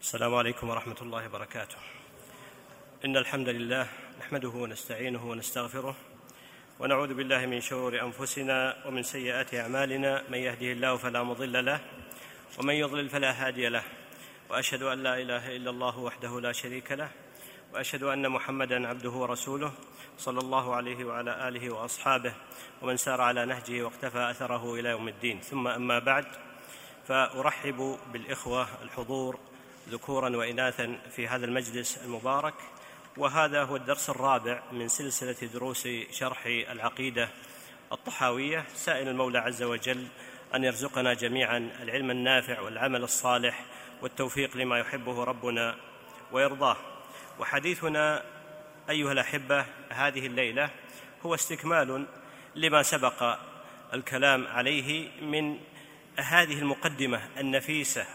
السلام عليكم ورحمة الله وبركاته. إن الحمد لله نحمده ونستعينه ونستغفره ونعوذ بالله من شرور أنفسنا ومن سيئات أعمالنا، من يهده الله فلا مضل له ومن يضلل فلا هادي له، وأشهد أن لا إله إلا الله وحده لا شريك له، وأشهد أن محمدًا عبده ورسوله صلى الله عليه وعلى آله وأصحابه ومن سار على نهجه واقتفى أثره إلى يوم الدين. ثم أما بعد، فأرحب بالإخوة الحضور ذكورا وإناثا في هذا المجلس المبارك، وهذا هو الدرس الرابع من سلسلة دروس شرح العقيدة الطحاوية، سائل المولى عز وجل أن يرزقنا جميعا العلم النافع والعمل الصالح والتوفيق لما يحبه ربنا ويرضاه. وحديثنا أيها الأحبة هذه الليلة هو استكمال لما سبق الكلام عليه من هذه المقدمة النفيسة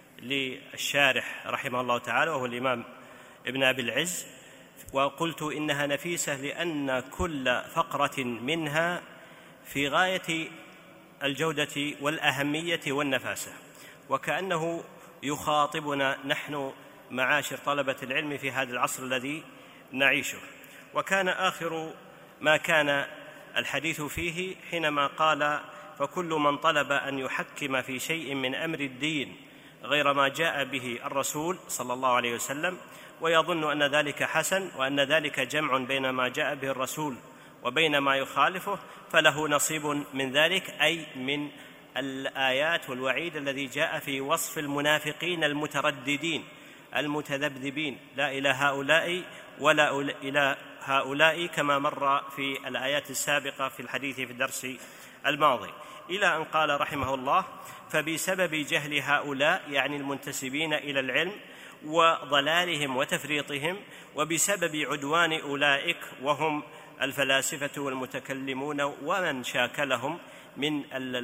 للشارح رحمه الله تعالى، وهو الإمام ابن أبي العز. وقلت إنها نفيسة لأن كل فقرة منها في غاية الجودة والأهمية والنفاسة، وكأنه يخاطبنا نحن معاشر طلبة العلم في هذا العصر الذي نعيشه. وكان آخر ما كان الحديث فيه حينما قال: فكل من طلب أن يحكم في شيء من أمر الدين غير ما جاء به الرسول صلى الله عليه وسلم ويظن أن ذلك حسن وأن ذلك جمع بين ما جاء به الرسول وبين ما يخالفه، فله نصيب من ذلك، أي من الآيات والوعيد الذي جاء في وصف المنافقين المترددين المتذبذبين، لا إلى هؤلاء ولا إلى هؤلاء، كما مر في الآيات السابقة في الحديث في الدرس الماضي، إلى أن قال رحمه الله: فبسبب جهل هؤلاء، يعني المنتسبين إلى العلم، وضلالهم وتفريطهم، وبسبب عدوان أولئك وهم الفلاسفة والمتكلمون ومن شاكلهم من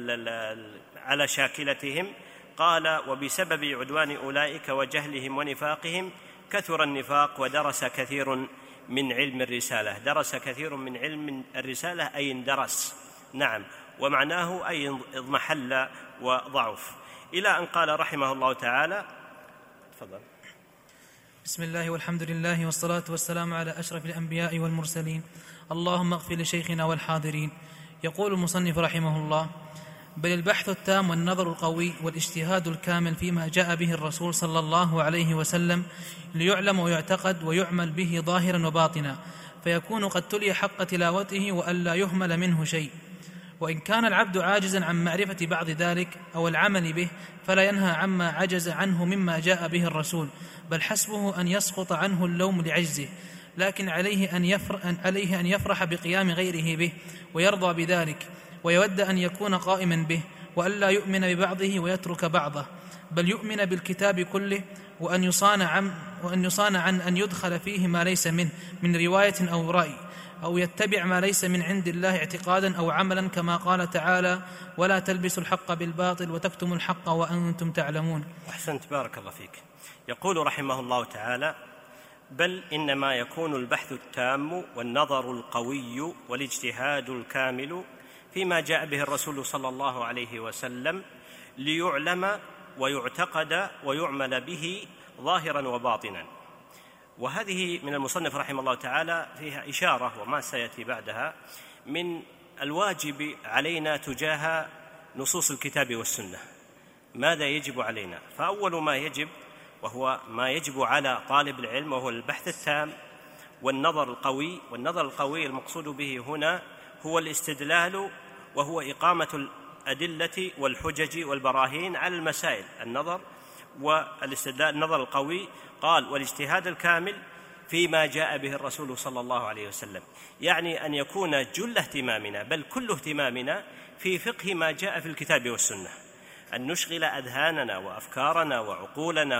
على شاكلتهم، قال: وبسبب عدوان أولئك وجهلهم ونفاقهم كثر النفاق ودرس كثير من علم الرسالة. درس كثير من علم الرسالة أي اندرس، نعم، ومعناه أي اضمحل وضعف، إلى أن قال رحمه الله تعالى: تفضل. بسم الله والحمد لله والصلاة والسلام على أشرف الأنبياء والمرسلين، اللهم اغفر لشيخنا والحاضرين. يقول المصنف رحمه الله: بل البحث التام والنظر القوي والاجتهاد الكامل فيما جاء به الرسول صلى الله عليه وسلم ليعلم ويعتقد ويعمل به ظاهرا وباطنا، فيكون قد تلي حق تلاوته وألا يهمل منه شيء. وإن كان العبد عاجزا عن معرفة بعض ذلك أو العمل به فلا ينهى عما عجز عنه مما جاء به الرسول، بل حسبه أن يسقط عنه اللوم لعجزه، لكن عليه أن يفرح بقيام غيره به ويرضى بذلك، ويود أن يكون قائما به، وألا يؤمن ببعضه ويترك بعضه، بل يؤمن بالكتاب كله، وأن يصان عن أن يدخل فيه ما ليس منه من رواية أو رأي، أو يتبع ما ليس من عند الله اعتقادا أو عملا، كما قال تعالى: ولا تلبسوا الحق بالباطل وتكتموا الحق وأنتم تعلمون. أحسنت، بارك الله فيك. يقول رحمه الله تعالى: بل إنما يكون البحث التام والنظر القوي والاجتهاد الكامل فيما جاء به الرسول صلى الله عليه وسلم ليعلم ويعتقد ويعمل به ظاهرا وباطنا. وهذه من المصنف رحمه الله تعالى فيها إشارة، وما سيأتي بعدها، من الواجب علينا تجاه نصوص الكتاب والسنة. ماذا يجب علينا؟ فأول ما يجب، وهو ما يجب على طالب العلم، وهو البحث التام والنظر القوي. والنظر القوي المقصود به هنا هو الاستدلال، وهو إقامة الأدلة والحجج والبراهين على المسائل. النظر والاستدلال، النظر القوي. قال: والاجتهاد الكامل فيما جاء به الرسول صلى الله عليه وسلم، يعني أن يكون جل اهتمامنا بل كل اهتمامنا في فقه ما جاء في الكتاب والسنة، أن نشغل أذهاننا وأفكارنا وعقولنا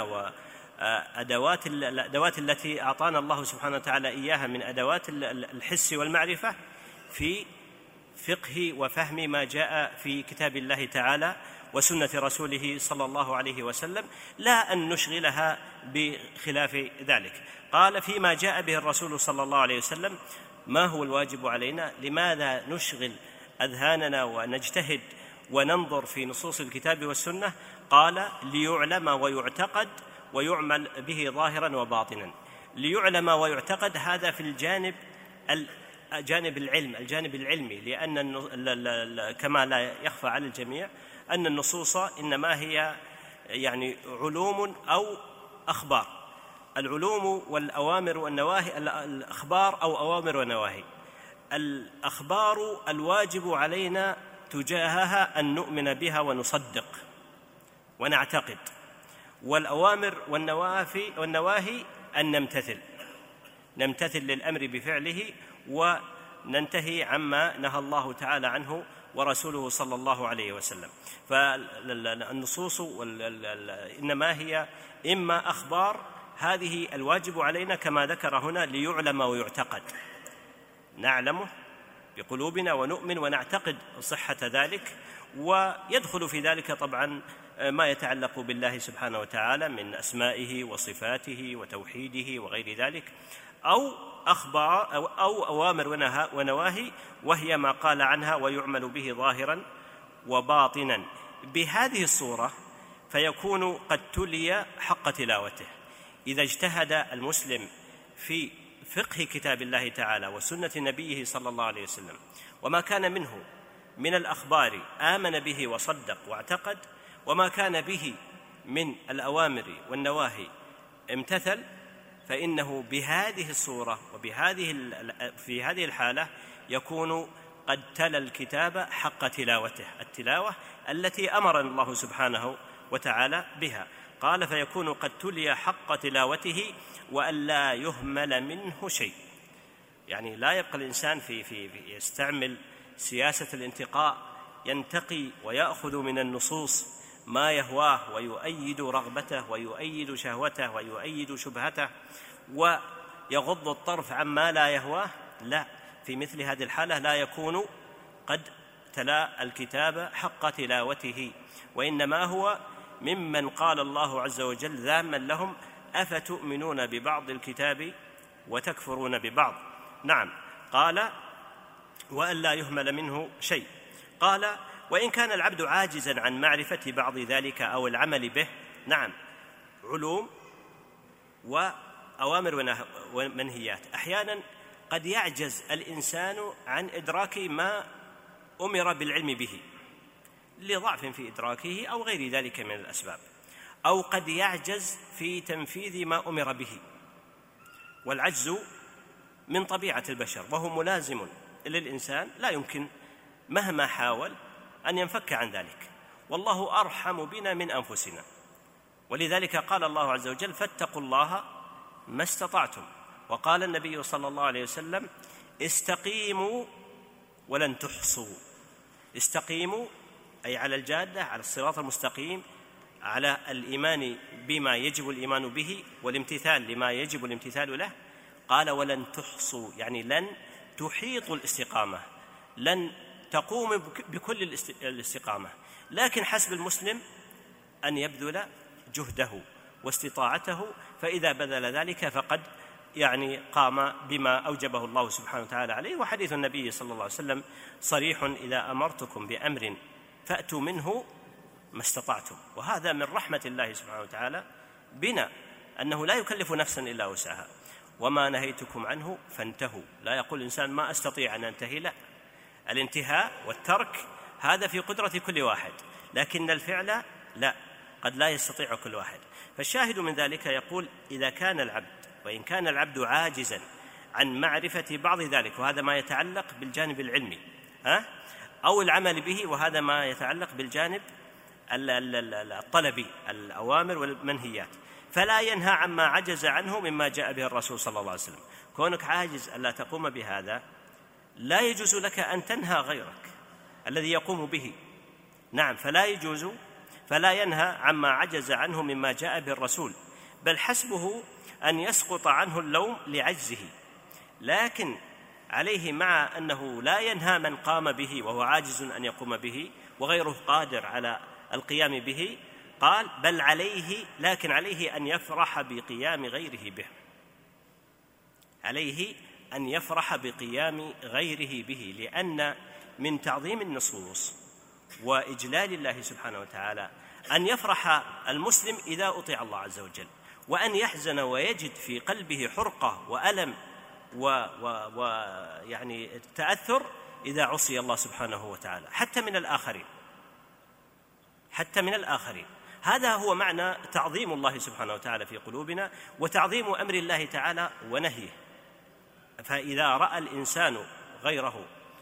الأدوات التي أعطانا الله سبحانه وتعالى إياها من أدوات الحس والمعرفة في فقه وفهم ما جاء في كتاب الله تعالى وسنة رسوله صلى الله عليه وسلم، لا أن نشغلها بخلاف ذلك. قال: فيما جاء به الرسول صلى الله عليه وسلم. ما هو الواجب علينا؟ لماذا نشغل أذهاننا ونجتهد وننظر في نصوص الكتاب والسنة؟ قال: ليعلم ويعتقد ويعمل به ظاهرا وباطنا. ليعلم ويعتقد هذا في جانب العلمي، لأن كما لا يخفى على الجميع أن النصوص إنما هي يعني علوم أو أخبار. العلوم والأوامر والنواهي، الأخبار أو أوامر ونواهي. الأخبار الواجب علينا تجاهها أن نؤمن بها ونصدق ونعتقد، والأوامر والنواهي أن نمتثل للأمر بفعله وننتهي عما نهى الله تعالى عنه ورسوله صلى الله عليه وسلم. فالنصوص إنما هي إما أخبار، هذه الواجب علينا كما ذكر هنا ليعلم ويعتقد، نعلمه بقلوبنا ونؤمن ونعتقد صحة ذلك، ويدخل في ذلك طبعا ما يتعلق بالله سبحانه وتعالى من أسمائه وصفاته وتوحيده وغير ذلك، أو أخبار أو أوامر ونواهي، وهي ما قال عنها ويعمل به ظاهرا وباطنا. بهذه الصورة فيكون قد تلي حق تلاوته. إذا اجتهد المسلم في فقه كتاب الله تعالى وسنة نبيه صلى الله عليه وسلم وما كان منه من الأخبار آمن به وصدق واعتقد، وما كان به من الأوامر والنواهي امتثل، فإنه بهذه الصورة في هذه الحالة يكون قد تلا الكتاب حق تلاوته، التلاوة التي أمرنا الله سبحانه وتعالى بها. قال فيكون قد تلي حق تلاوته وأن لا يهمل منه شيء. يعني لا يبقى الإنسان في يستعمل سياسة الانتقاء، ينتقي ويأخذ من النصوص ما يهواه ويؤيد رغبته ويؤيد شهوته ويؤيد شبهته ويغض الطرف عما لا يهواه. لا، في مثل هذه الحالة لا يكون قد تلا الكتاب حق تلاوته، وإنما هو ممن قال الله عز وجل ذاما لهم أفتؤمنون ببعض الكتاب وتكفرون ببعض. نعم، قال وأن لا يهمل منه شيء. قال وإن كان العبد عاجزا عن معرفة بعض ذلك أو العمل به، نعم، علوم وأوامر ومنهيات. أحيانا قد يعجز الإنسان عن إدراك ما أمر بالعلم به لضعف في إدراكه أو غير ذلك من الأسباب، أو قد يعجز في تنفيذ ما أمر به، والعجز من طبيعة البشر وهو ملازم للإنسان، لا يمكن مهما حاول أن ينفك عن ذلك، والله أرحم بنا من أنفسنا. ولذلك قال الله عز وجل فاتقوا الله ما استطعتم، وقال النبي صلى الله عليه وسلم استقيموا ولن تحصوا. استقيموا أي على الجادة، على الصراط المستقيم، على الإيمان بما يجب الإيمان به والامتثال لما يجب الامتثال له. قال ولن تحصوا، يعني لن تحيطوا الاستقامة، لن تقوم بكل الاستقامة، لكن حسب المسلم أن يبذل جهده واستطاعته، فإذا بذل ذلك فقد يعني قام بما أوجبه الله سبحانه وتعالى عليه. وحديث النبي صلى الله عليه وسلم صريح إذا أمرتكم بأمر فأتوا منه ما استطعتم. وهذا من رحمة الله سبحانه وتعالى بنا، أنه لا يكلف نفسا إلا وسعها، وما نهيتكم عنه فانتهوا. لا يقول الإنسان ما أستطيع أن أنتهي، لا، الانتهاء والترك هذا في قدرة كل واحد، لكن الفعل لا، قد لا يستطيع كل واحد. فالشاهد من ذلك يقول إذا كان العبد، وإن كان العبد عاجزا عن معرفة بعض ذلك، وهذا ما يتعلق بالجانب العلمي أو العمل به، وهذا ما يتعلق بالجانب الطلبي، الأوامر والمنهيات، فلا ينهى عما عجز عنه مما جاء به الرسول صلى الله عليه وسلم. كونك عاجز ألا تقوم بهذا لا يجوز لك أن تنهى غيرك الذي يقوم به. نعم، فلا ينهى عما عجز عنه مما جاء به الرسول، بل حسبه أن يسقط عنه اللوم لعجزه، لكن عليه مع أنه لا ينهى من قام به وهو عاجز أن يقوم به وغيره قادر على القيام به، قال بل عليه، لكن عليه أن يفرح بقيام غيره به، عليه أن يفرح بقيام غيره به، لأن من تعظيم النصوص وإجلال الله سبحانه وتعالى أن يفرح المسلم إذا أطيع الله عز وجل، وأن يحزن ويجد في قلبه حرقة وألم ويعني تأثر إذا عصي الله سبحانه وتعالى حتى من الآخرين. هذا هو معنى تعظيم الله سبحانه وتعالى في قلوبنا وتعظيم أمر الله تعالى ونهيه. فإذا رأى الإنسان غيره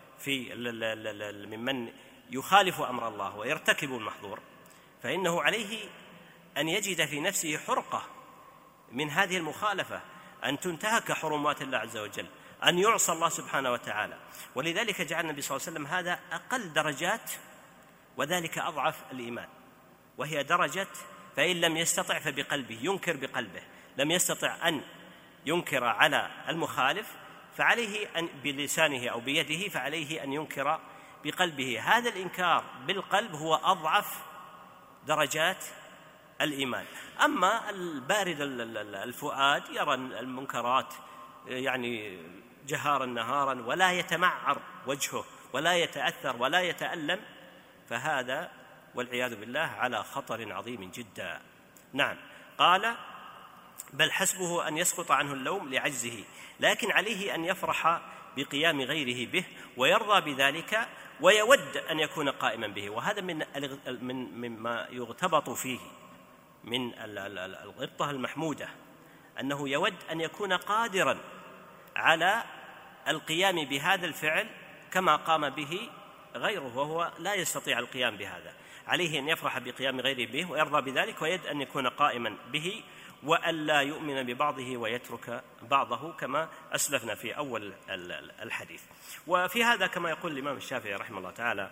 ممن يخالف أمر الله ويرتكب المحظور فإنه عليه أن يجد في نفسه حرقة من هذه المخالفة، أن تنتهك حرمات الله عز وجل، أن يعصى الله سبحانه وتعالى. ولذلك جعل النبي صلى الله عليه وسلم هذا أقل درجات وذلك أضعف الإيمان، وهي درجة فإن لم يستطع فبقلبه، ينكر بقلبه، لم يستطع أن ينكر على المخالف فعليه أن بلسانه أو بيده فعليه أن ينكر بقلبه. هذا الإنكار بالقلب هو أضعف درجات الإيمان. أما البارد الفؤاد يرى المنكرات يعني جهارا نهارا ولا يتمعر وجهه ولا يتأثر ولا يتألم، فهذا والعياذ بالله على خطر عظيم جدا. نعم، قال بل حسبه أن يسقط عنه اللوم لعجزه، لكن عليه أن يفرح بقيام غيره به ويرضى بذلك ويود أن يكون قائما به. وهذا مما يغتبط فيه من الغبطة المحمودة، أنه يود أن يكون قادرا على القيام بهذا الفعل كما قام به غيره وهو لا يستطيع القيام بهذا. عليه أن يفرح بقيام غيره به ويرضى بذلك ويد أن يكون قائما به وأن لا يؤمن ببعضه ويترك بعضه كما أسلفنا في أول الحديث. وفي هذا كما يقول الإمام الشافعي رحمه الله تعالى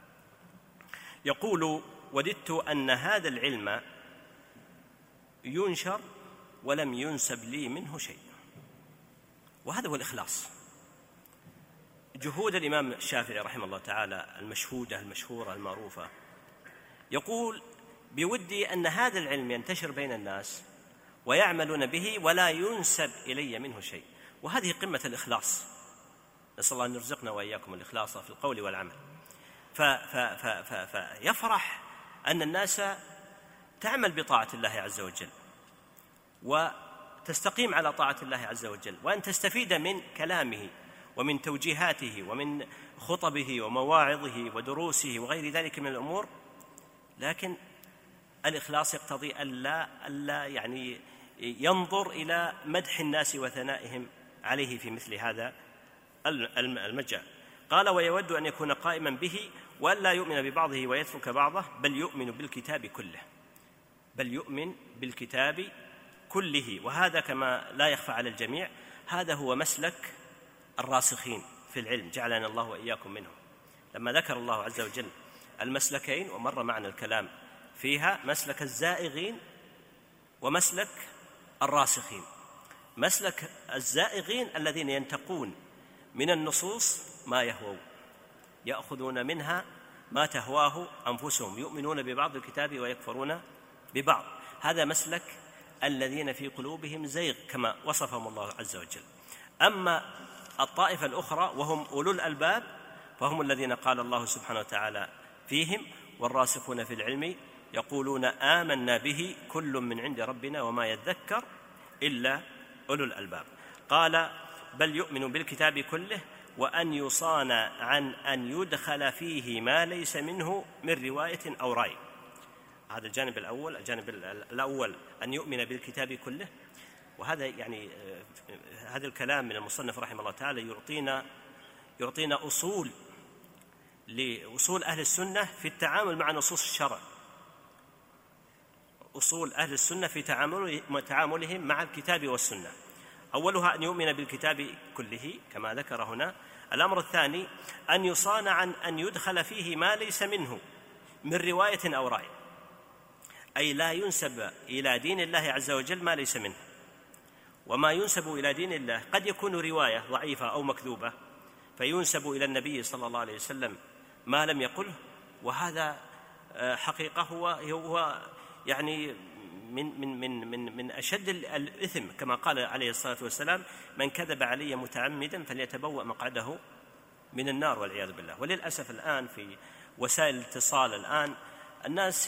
يقول وددت أن هذا العلم ينشر ولم ينسب لي منه شيء. وهذا هو الإخلاص. جهود الإمام الشافعي رحمه الله تعالى المشهودة المشهورة المعروفة، يقول بودي أن هذا العلم ينتشر بين الناس ويعملون به ولا ينسب إلي منه شيء. وهذه قمة الإخلاص، نسأل الله أن يرزقنا وإياكم الإخلاص في القول والعمل. فيفرح أن الناس تعمل بطاعة الله عز وجل وتستقيم على طاعة الله عز وجل، وأن تستفيد من كلامه ومن توجيهاته ومن خطبه ومواعظه ودروسه وغير ذلك من الأمور. لكن الإخلاص يقتضي ألا يعني ينظر إلى مدح الناس وثنائهم عليه في مثل هذا المجال. قال ويود أن يكون قائما به وألا يؤمن ببعضه ويترك بعضه بل يؤمن بالكتاب كله، بل يؤمن بالكتاب كله. وهذا كما لا يخفى على الجميع هذا هو مسلك الراسخين في العلم، جعلنا الله وإياكم منهم. لما ذكر الله عز وجل المسلكين ومر معنا الكلام فيها، مسلك الزائغين ومسلك الراسخين. مسلك الزائغين الذين ينتقون من النصوص ما يهوون، يأخذون منها ما تهواه أنفسهم، يؤمنون ببعض الكتاب ويكفرون ببعض. هذا مسلك الذين في قلوبهم زيغ كما وصفهم الله عز وجل. أما الطائفة الأخرى وهم أولو الألباب فهم الذين قال الله سبحانه وتعالى فيهم والراسخون في العلم يقولون آمنا به كل من عند ربنا وما يذكر إلا أولو الألباب. قال بل يؤمن بالكتاب كله وأن يصان عن أن يدخل فيه ما ليس منه من رواية أو رأي. هذا الجانب الأول. الجانب الأول أن يؤمن بالكتاب كله، وهذا يعني هذا الكلام من المصنف رحمه الله تعالى يعطينا أصول لأصول أهل السنة في التعامل مع نصوص الشرع، أصول أهل السنة في تعاملهم مع الكتاب والسنة. أولها أن يؤمن بالكتاب كله كما ذكر هنا. الأمر الثاني أن يصان عن أن يدخل فيه ما ليس منه من رواية أو رأي، أي لا ينسب إلى دين الله عز وجل ما ليس منه. وما ينسب إلى دين الله قد يكون رواية ضعيفة أو مكذوبة فينسب إلى النبي صلى الله عليه وسلم ما لم يقله، وهذا حقيقة هو يعني من أشد الإثم كما قال عليه الصلاة والسلام من كذب علي متعمدا فليتبوأ مقعده من النار والعياذ بالله. وللأسف الآن في وسائل الاتصال الآن الناس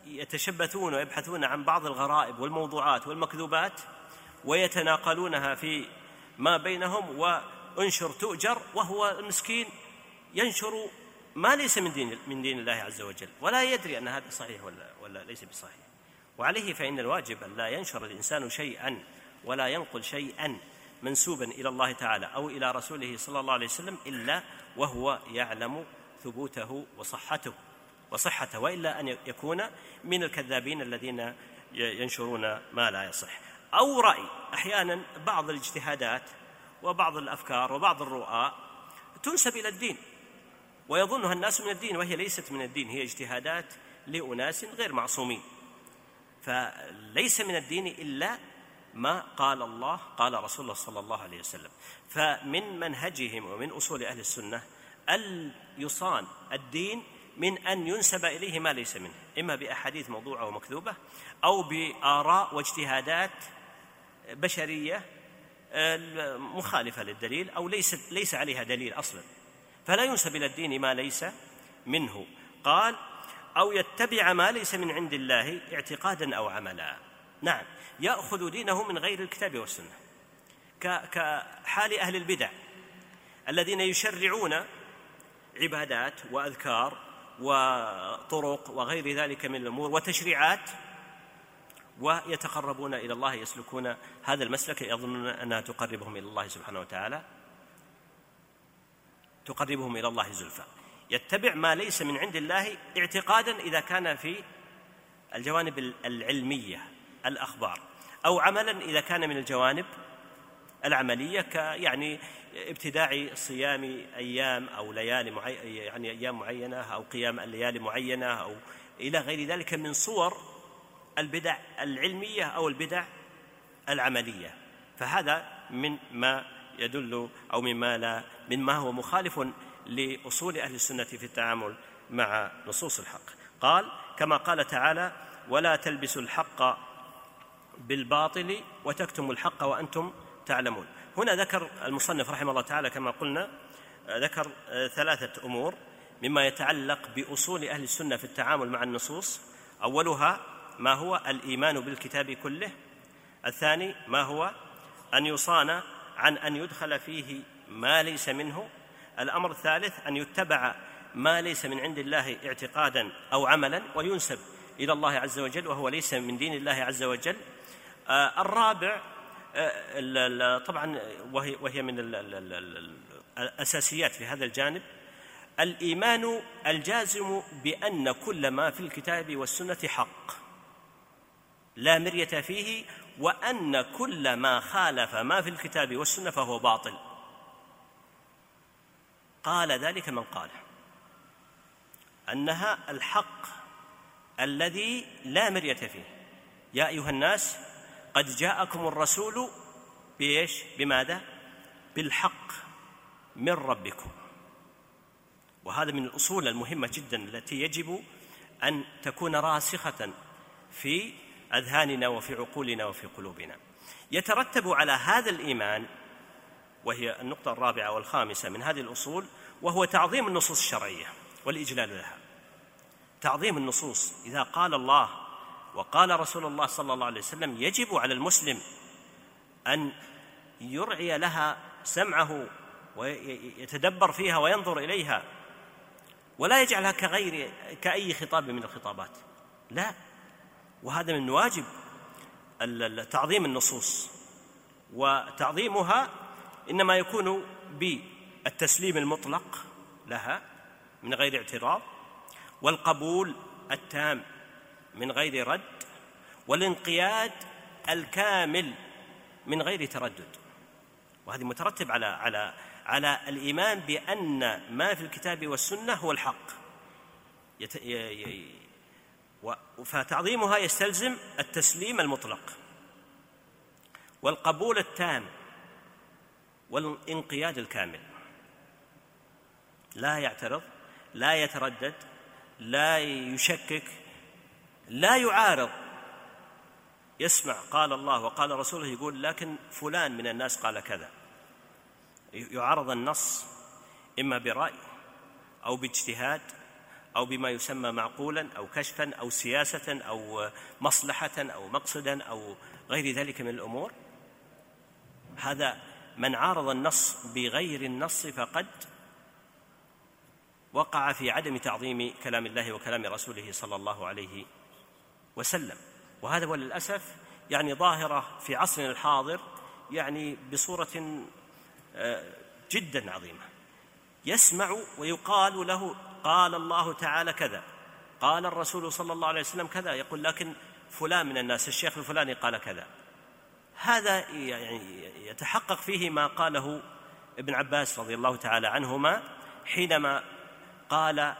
يتشبثون ويبحثون عن بعض الغرائب والموضوعات والمكذوبات ويتناقلونها في ما بينهم، وانشر تؤجر، وهو المسكين ينشر ما ليس من دين الله عز وجل ولا يدري أن هذا صحيح ولا ليس بصحيح. وعليه فإن الواجب أن لا ينشر الإنسان شيئا ولا ينقل شيئا منسوبا إلى الله تعالى أو إلى رسوله صلى الله عليه وسلم إلا وهو يعلم ثبوته وصحته، وإلا أن يكون من الكذابين الذين ينشرون ما لا يصح. أو رأي، أحيانا بعض الاجتهادات وبعض الأفكار وبعض الرؤى تنسب إلى الدين ويظنها الناس من الدين وهي ليست من الدين، هي اجتهادات لأناس غير معصومين، فليس من الدين إلا ما قال الله قال رسول الله صلى الله عليه وسلم. فمن منهجهم ومن أصول أهل السنة أن يصان الدين من أن ينسب إليه ما ليس منه، إما بأحاديث موضوعة ومكذوبة أو بآراء واجتهادات بشرية مخالفة للدليل أو ليس عليها دليل أصلا، فلا ينسب إلى الدين ما ليس منه. قال: أو يتبع ما ليس من عند الله اعتقادا أو عملا. نعم، يأخذ دينه من غير الكتاب والسنة، كحال أهل البدع الذين يشرعون عبادات وأذكار وطرق وغير ذلك من الأمور وتشريعات، ويتقربون إلى الله، يسلكون هذا المسلك يظنون أنها تقربهم إلى الله سبحانه وتعالى، تقربهم إلى الله زلفى. يتبع ما ليس من عند الله اعتقادا إذا كان في الجوانب العلمية الأخبار، أو عملا إذا كان من الجوانب العملية، يعني ابتداع صيام أيام أو ليالي يعني أيام معينة أو قيام الليالي معينة أو إلى غير ذلك من صور البدع العلمية أو البدع العملية، فهذا من ما يدل أو مما هو مخالف لأصول أهل السنة في التعامل مع نصوص الحق. قال: كما قال تعالى: ولا تلبسوا الحق بالباطل وتكتموا الحق وأنتم تعلمون. هنا ذكر المصنف رحمه الله تعالى كما قلنا ذكر 3 أمور مما يتعلق بأصول أهل السنة في التعامل مع النصوص. أولها ما هو الإيمان بالكتاب كله. الثاني ما هو أن يصان عن أن يدخل فيه ما ليس منه. الأمر الثالث أن يتبع ما ليس من عند الله اعتقادا أو عملا وينسب إلى الله عز وجل وهو ليس من دين الله عز وجل. الرابع طبعا وهي من الأساسيات في هذا الجانب الإيمان الجازم بأن كل ما في الكتاب والسنة حق لا مرية فيه، وأن كل ما خالف ما في الكتاب والسنة فهو باطل. قال ذلك من قال أنها الحق الذي لا مرية فيه. يا أيها الناس قد جاءكم الرسول بماذا؟ بالحق من ربكم. وهذا من الأصول المهمة جدا التي يجب أن تكون راسخة في أذهاننا وفي عقولنا وفي قلوبنا. يترتب على هذا الإيمان، وهي النقطة الرابعة والخامسة من هذه الأصول، وهو تعظيم النصوص الشرعية والإجلال لها. تعظيم النصوص، إذا قال الله وقال رسول الله صلى الله عليه وسلم يجب على المسلم أن يرعي لها سمعه ويتدبر فيها وينظر إليها، ولا يجعلها كأي خطاب من الخطابات، لا. وهذا من واجب تعظيم النصوص، وتعظيمها إنما يكون بالتسليم المطلق لها من غير اعتراض، والقبول التام من غير رد، والانقياد الكامل من غير تردد. وهذا مترتب على الإيمان بأن ما في الكتاب والسنة هو الحق، فتعظيمها يستلزم التسليم المطلق والقبول التام والانقياد الكامل، لا يعترض، لا يتردد، لا يشكك، لا يعارض. يسمع قال الله وقال رسوله يقول لكن فلان من الناس قال كذا، يعارض النص إما برأي أو باجتهاد أو بما يسمى معقولا أو كشفا أو سياسة أو مصلحة أو مقصدا أو غير ذلك من الأمور. هذا من عارض النص بغير النص فقد وقع في عدم تعظيم كلام الله وكلام رسوله صلى الله عليه وسلم. وهذا وللأسف ظاهرة في عصرنا الحاضر بصورة جدا عظيمة. يسمع ويقال له قال الله تعالى كذا، قال الرسول صلى الله عليه وسلم كذا، يقول لكن فلان من الناس الشيخ الفلاني قال كذا. هذا يتحقق فيه ما قاله ابن عباس رضي الله تعالى عنهما حينما قال: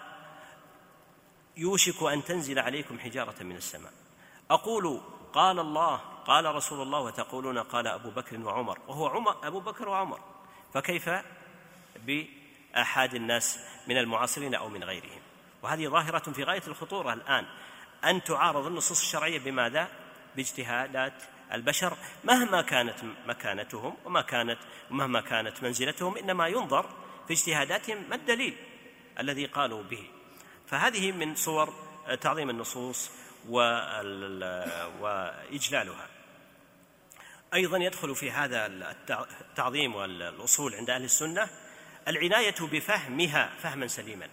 يوشك أن تنزل عليكم حجارة من السماء، أقول قال الله قال رسول الله وتقولون قال أبو بكر وعمر، وهو أبو بكر وعمر، فكيف بأحد الناس من المعاصرين أو من غيرهم؟ وهذه ظاهرة في غاية الخطورة الآن، أن تعارض النصوص الشرعية بماذا؟ باجتهادات البشر مهما كانت مكانتهم ومهما كانت منزلتهم، إنما ينظر في اجتهاداتهم ما الدليل الذي قالوا به. فهذه من صور تعظيم النصوص وإجلالها. أيضا يدخل في هذا التعظيم والأصول عند أهل السنة العناية بفهمها فهما سليما،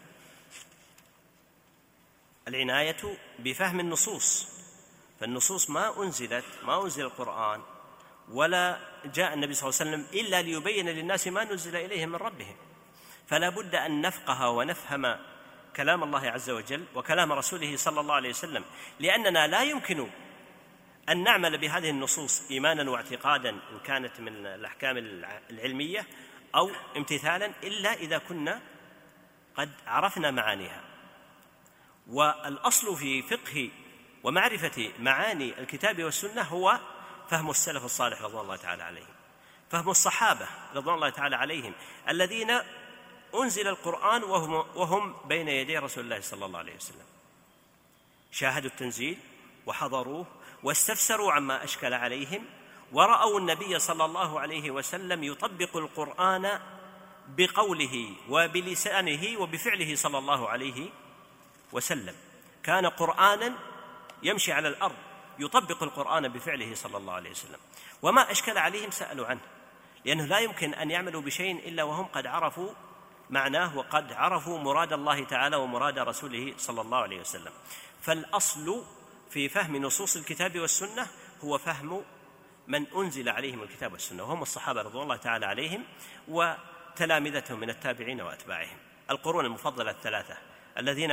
العناية بفهم النصوص. فالنصوص ما أنزل القرآن ولا جاء النبي صلى الله عليه وسلم إلا ليبين للناس ما نزل إليهم من ربهم، فلا بد أن نفقه ونفهم كلام الله عز وجل وكلام رسوله صلى الله عليه وسلم، لأننا لا يمكن أن نعمل بهذه النصوص إيمانا واعتقادا إن كانت من الأحكام العلمية أو امتثالا إلا إذا كنا قد عرفنا معانيها. والأصل في فقه ومعرفة معاني الكتاب والسنة هو فهم السلف الصالح رضوان الله تعالى عليهم، فهم الصحابة رضوان الله تعالى عليهم الذين أنزل القرآن وهم بين يدي رسول الله صلى الله عليه وسلم، شاهدوا التنزيل وحضروه واستفسروا عما أشكل عليهم، ورأوا النبي صلى الله عليه وسلم يطبق القرآن بقوله وبلسانه وبفعله صلى الله عليه وسلم. كان قرآنا يمشي على الأرض يطبق القرآن بفعله صلى الله عليه وسلم، وما أشكل عليهم سألوا عنه، لأنه لا يمكن أن يعملوا بشيء إلا وهم قد عرفوا معناه وقد عرفوا مراد الله تعالى ومراد رسوله صلى الله عليه وسلم. فالأصل في فهم نصوص الكتاب والسنة هو فهم من أنزل عليهم الكتاب والسنة، وهم الصحابة رضوان الله تعالى عليهم وتلامذتهم من التابعين وأتباعهم، القرون المفضلة الثلاثة الذين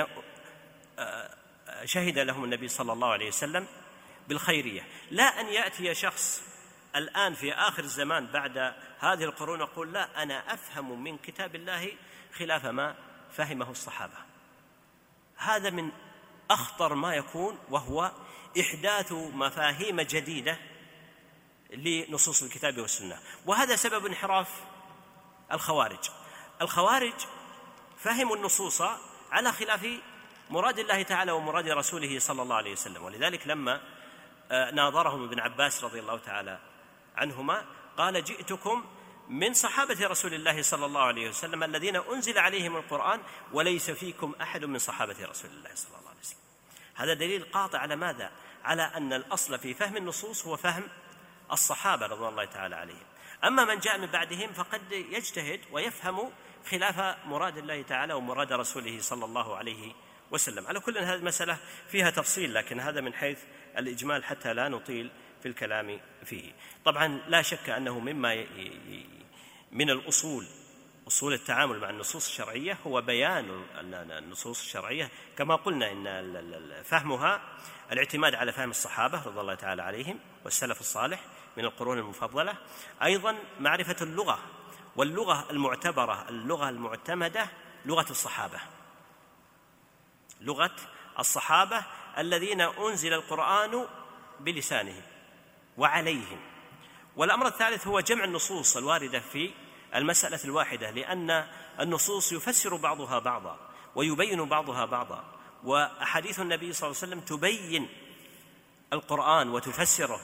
شهد لهم النبي صلى الله عليه وسلم بالخيرية. لا أن يأتي شخص الآن في آخر الزمان بعد هذه القرون يقول لا أنا أفهم من كتاب الله خلاف ما فهمه الصحابة. هذا من أخطر ما يكون، وهو إحداث مفاهيم جديدة لنصوص الكتاب والسنة، وهذا سبب انحراف الخوارج فهموا النصوص على خلاف مراد الله تعالى ومراد رسوله صلى الله عليه وسلم. ولذلك لما ناظرهم ابن عباس رضي الله تعالى عنهما قال: جئتكم من صحابة رسول الله صلى الله عليه وسلم الذين أنزل عليهم القرآن وليس فيكم أحد من صحابة رسول الله صلى الله عليه وسلم. هذا دليل قاطع على ماذا؟ على أن الأصل في فهم النصوص هو فهم الصحابة رضي الله تعالى عليهم. أما من جاء من بعدهم فقد يجتهد ويفهم خلاف مراد الله تعالى ومراد رسوله صلى الله عليه وسلم. على كل هذه المسألة فيها تفصيل، لكن هذا من حيث الإجمال حتى لا نطيل في الكلام فيه. طبعا لا شك أنه مما من أصول التعامل مع النصوص الشرعية هو بيان النصوص الشرعية كما قلنا إن فهمها الاعتماد على فهم الصحابة رضي الله تعالى عليهم والسلف الصالح من القرون المفضلة. أيضا معرفة اللغة، واللغة المعتبرة اللغة المعتمدة لغة الصحابة الذين أنزل القرآن بلسانهم وعليهم. والأمر الثالث هو جمع النصوص الواردة في المسألة الواحدة، لأن النصوص يفسر بعضها بعضا ويبين بعضها بعضا، وأحاديث النبي صلى الله عليه وسلم تبين القرآن وتفسره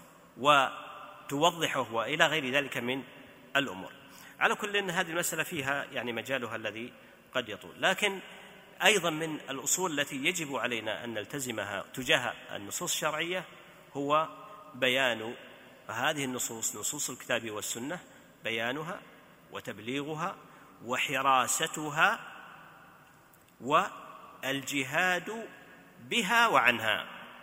وتوضحه وإلى غير ذلك من الأمور. على كل هذه المسألة فيها مجالها الذي قد يطول، لكن أيضا من الأصول التي يجب علينا أن نلتزمها تجاه النصوص الشرعية هو بيان هذه النصوص، نصوص الكتاب والسنة، بيانها وتبليغها وحراستها والجهاد بها وعنها.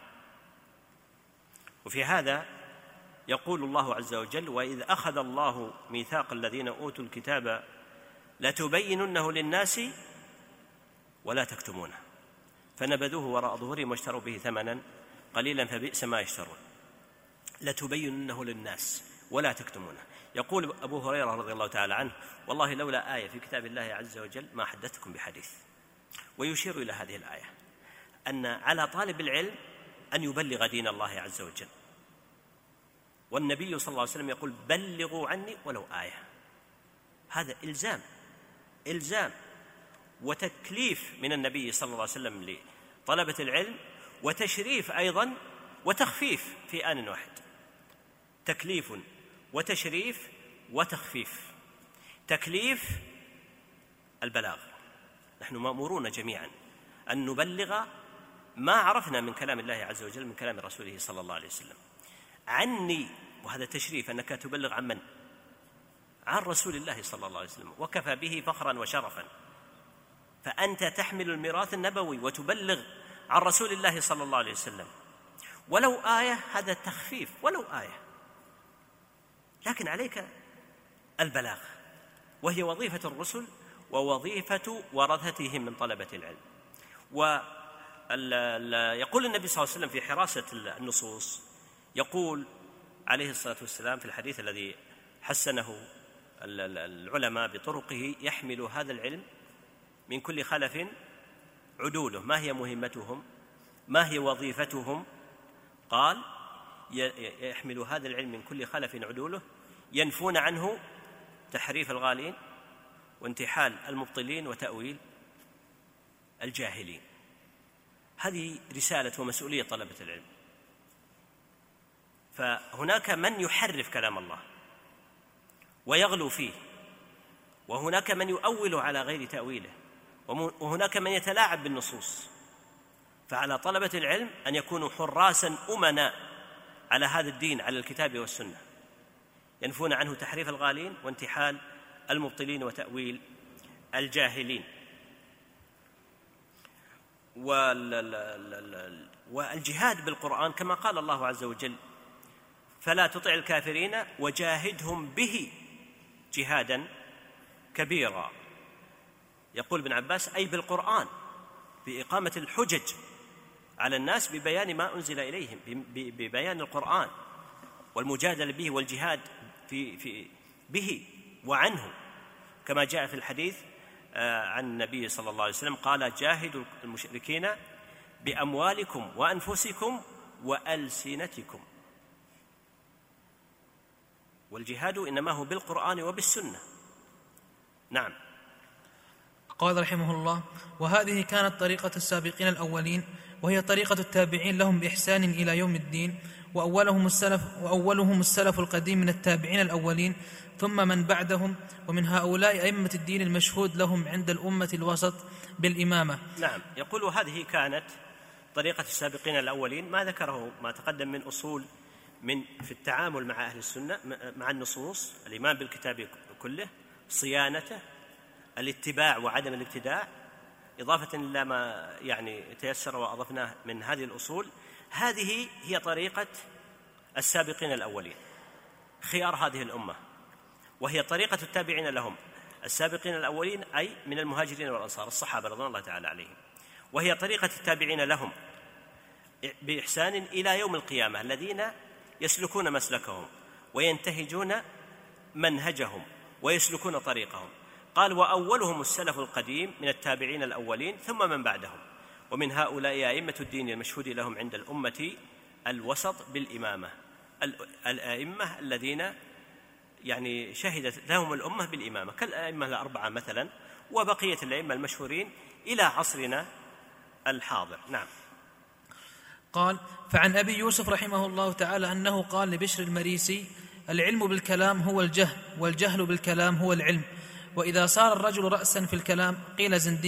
وفي هذا يقول الله عز وجل: وإذ أخذ الله ميثاق الذين أوتوا الكتاب لتبيننه للناس ولا تكتمونه فنبذوه وراء ظهورهم واشتروا به ثمنا قليلا فبئس ما يشترون. لتبيننه للناس ولا تكتمونه. يقول أبو هريرة رضي الله تعالى عنه: والله لولا آية في كتاب الله عز وجل ما حدثتكم بحديث. ويشير إلى هذه الآية أن على طالب العلم أن يبلغ دين الله عز وجل، والنبي صلى الله عليه وسلم يقول: بلغوا عني ولو آية. هذا إلزام وتكليف من النبي صلى الله عليه وسلم لطلبة العلم، وتشريف أيضا وتخفيف في آن واحد. تكليف وتشريف وتخفيف. تكليف البلاغ، نحن مأمورون جميعا أن نبلغ ما عرفنا من كلام الله عز وجل من كلام رسوله صلى الله عليه وسلم. عني، وهذا تشريف، أنك تبلغ عن من؟ عن رسول الله صلى الله عليه وسلم، وكفى به فخرا وشرفا. فأنت تحمل الميراث النبوي وتبلغ عن رسول الله صلى الله عليه وسلم ولو آية. هذا تخفيف، ولو آية، لكن عليك البلاغ، وهي وظيفة الرسل ووظيفة ورثتهم من طلبة العلم. يقول النبي صلى الله عليه وسلم في حراسة النصوص، يقول عليه الصلاة والسلام في الحديث الذي حسنه العلماء بطرقه: يحمل هذا العلم من كل خلف عدوله. ما هي مهمتهم؟ ما هي وظيفتهم؟ قال: يحمل هذا العلم من كل خلف عدوله ينفون عنه تحريف الغالين وانتحال المبطلين وتأويل الجاهلين. هذه رسالة ومسؤولية طلبة العلم. فهناك من يحرف كلام الله ويغلو فيه، وهناك من يؤول على غير تأويله، وهناك من يتلاعب بالنصوص. فعلى طلبة العلم أن يكونوا حراسا أمنا على هذا الدين، على الكتاب والسنة، ينفون عنه تحريف الغالين وانتحال المبطلين وتأويل الجاهلين. والجهاد بالقرآن كما قال الله عز وجل: فلا تطع الكافرين وجاهدهم به جهادا كبيرا. يقول ابن عباس: أي بالقرآن، بإقامة الحجج على الناس ببيان ما أنزل إليهم، ببيان القرآن والمجادلة به والجهاد به وعنه، كما جاء في الحديث عن النبي صلى الله عليه وسلم قال: جاهدوا المشركين بأموالكم وأنفسكم وألسنتكم. والجهاد إنما هو بالقرآن وبالسنة. نعم. قال رحمه الله: وهذه كانت طريقة السابقين الأولين، وهي طريقة التابعين لهم بإحسان إلى يوم الدين، وأولهم السلف القديم من التابعين الأولين، ثم من بعدهم، ومن هؤلاء أئمة الدين المشهود لهم عند الأمة الوسط بالإمامة. نعم. يقول: هذه كانت طريقة السابقين الأولين، ما ذكره ما تقدم من أصول في التعامل مع أهل السنة مع النصوص: الإيمان بالكتاب كله، صيانته، الاتباع وعدم الابتداع، إضافة إلى ما تيسر وأضفناه من هذه الأصول. هذه هي طريقة السابقين الأولين، خيار هذه الأمة، وهي طريقة التابعين لهم السابقين الأولين، أي من المهاجرين والأنصار، الصحابة رضوان الله تعالى عليهم. وهي طريقة التابعين لهم بإحسان إلى يوم القيامة، الذين يسلكون مسلكهم وينتهجون منهجهم ويسلكون طريقهم. قال: وأولهم السلف القديم من التابعين الأولين، ثم من بعدهم، ومن هؤلاء أئمة الدين المشهود لهم عند الأمة الوسط بالإمامة، الأئمة الذين شهدت لهم الأمة بالإمامة، كالأئمة الأربعة مثلا، وبقية الأئمة المشهورين إلى عصرنا الحاضر. نعم. قال: فعن أبي يوسف رحمه الله تعالى أنه قال لبشر المريسي: العلم بالكلام هو الجهل، والجهل بالكلام هو العلم، وإذا صار الرجل رأسا في الكلام قيل زنديق،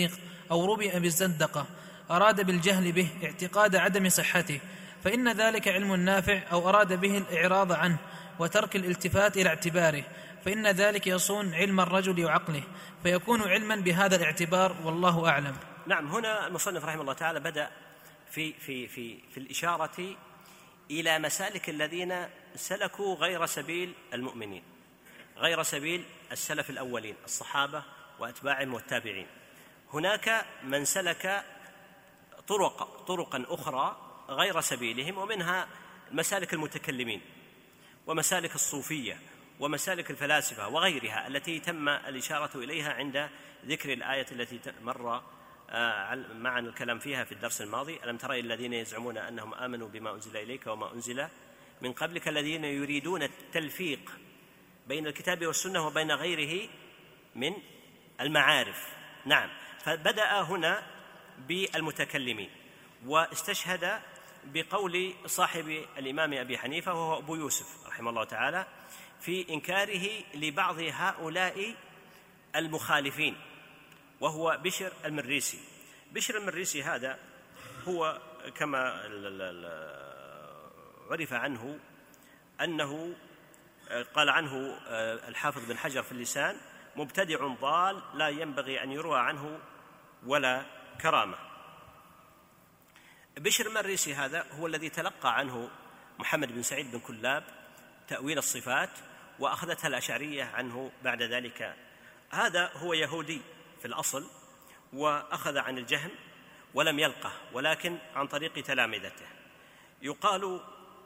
أو رمي بالزندقة أراد بالجهل به اعتقاد عدم صحته، فإن ذلك علم نافع، أو أراد به الإعراض عنه وترك الالتفات إلى اعتباره، فإن ذلك يصون علم الرجل وعقله، فيكون علما بهذا الاعتبار، والله أعلم. نعم، هنا المصنف رحمه الله تعالى بدأ في الإشارة إلى مسالك الذين سلكوا غير سبيل المؤمنين، غير سبيل السلف الأولين الصحابة وأتباعهم والتابعين. هناك من سلك طرقا أخرى غير سبيلهم، ومنها مسالك المتكلمين ومسالك الصوفية ومسالك الفلاسفة وغيرها التي تم الإشارة إليها عند ذكر الآية التي مر معنا الكلام فيها في الدرس الماضي: ألم تر الذين يزعمون أنهم آمنوا بما أنزل إليك وما أنزل من قبلك الذين يريدون التلفيق بين الكتاب والسنة وبين غيره من المعارف. نعم، فبدأ هنا بالمتكلمين، واستشهد بقول صاحب الإمام أبي حنيفة وهو أبو يوسف رحمه الله تعالى في إنكاره لبعض هؤلاء المخالفين، وهو بشر المريسي. بشر المريسي هذا هو كما عرف عنه أنه قال عنه الحافظ بن حجر في اللسان: مبتدع ضال لا ينبغي أن يروى عنه ولا كرامة. بشر المريسي هذا هو الذي تلقى عنه محمد بن سعيد بن كلاب تأويل الصفات، وأخذتها الأشعرية عنه بعد ذلك. هذا هو يهودي في الأصل، وأخذ عن الجهم ولم يلقه، ولكن عن طريق تلامذته. يقال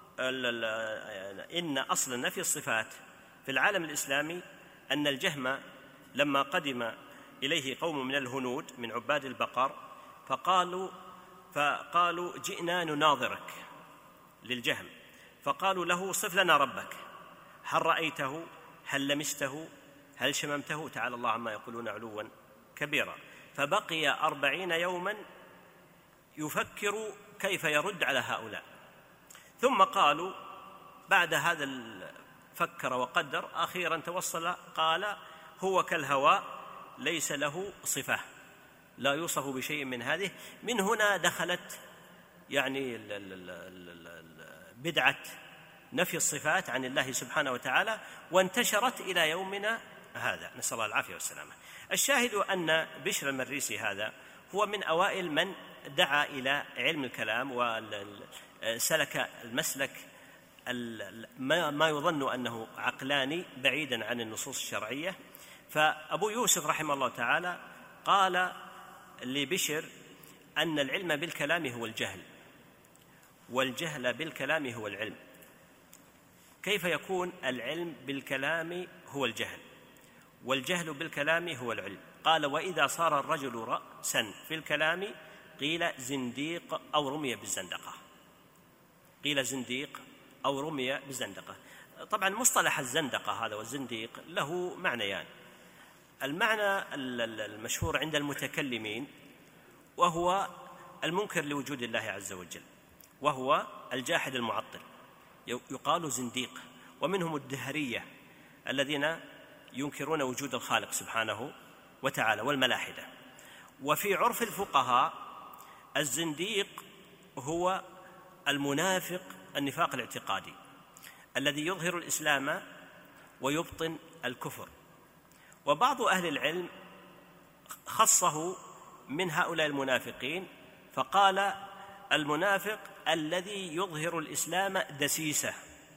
إن أصل نفي الصفات في العالم الإسلامي أن الجهم لما قدم إليه قوم من الهنود من عباد البقر فقالوا جئنا نناظرك للجهم، فقالوا له: صف لنا ربك، هل رأيته؟ هل لمسته؟ هل شممته؟ تعالى الله عما يقولون علوا كبيرا. فبقي 40 يوما يفكر كيف يرد على هؤلاء، ثم قالوا بعد هذا فكر وقدر، أخيرا توصل قال: هو كالهواء ليس له صفة، لا يوصف بشيء من هذه. من هنا دخلت يعني بدعة نفي الصفات عن الله سبحانه وتعالى، وانتشرت إلى يومنا هذا، نسأل الله العافية والسلامة. الشاهد أن بشر المريسي هذا هو من أوائل من دعا إلى علم الكلام، وسلك المسلك ما يظن أنه عقلاني بعيدا عن النصوص الشرعية. فأبو يوسف رحمه الله تعالى قال لبشر أن العلم بالكلام هو الجهل، والجهل بالكلام هو العلم. كيف يكون العلم بالكلام هو الجهل والجهل بالكلام هو العلم؟ قال: وإذا صار الرجل رأسا في الكلام قيل زنديق أو رمي بالزندقة. قيل زنديق أو رمي بالزندقة. طبعا مصطلح الزندقة هذا والزنديق له معنيان: المعنى المشهور عند المتكلمين وهو المنكر لوجود الله عز وجل، وهو الجاحد المعطل، يقال زنديق. ومنهم الدهرية الذين ينكرون وجود الخالق سبحانه وتعالى، والملاحدة. وفي عرف الفقهاء الزنديق هو المنافق النفاق الاعتقادي الذي يظهر الإسلام ويبطن الكفر. وبعض أهل العلم خصه من هؤلاء المنافقين فقال: المنافق الذي يظهر الإسلام دسيسة،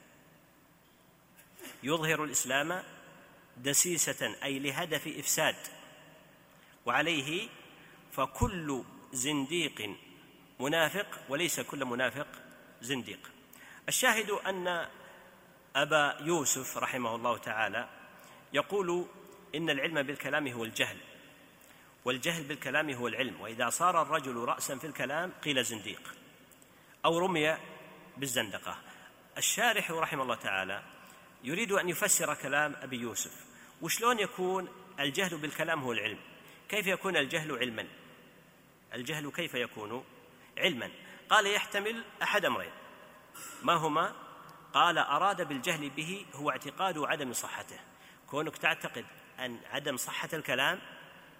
يظهر الإسلام دسيسة أي لهدف إفساد، وعليه فكل زنديق منافق وليس كل منافق زنديق. الشاهد أن أبا يوسف رحمه الله تعالى يقول إن العلم بالكلام هو الجهل، والجهل بالكلام هو العلم، وإذا صار الرجل رأسا في الكلام قيل زنديق أو رمي بالزندقة. الشارح رحمه الله تعالى يريد أن يفسر كلام أبي يوسف، وشلون يكون الجهل بالكلام هو العلم؟ كيف يكون الجهل علما؟ الجهل كيف يكون علما؟ قال: يحتمل أحد أمرين. ما هما؟ قال: أراد بالجهل به هو اعتقاد عدم صحته، كونك تعتقد أن عدم صحة الكلام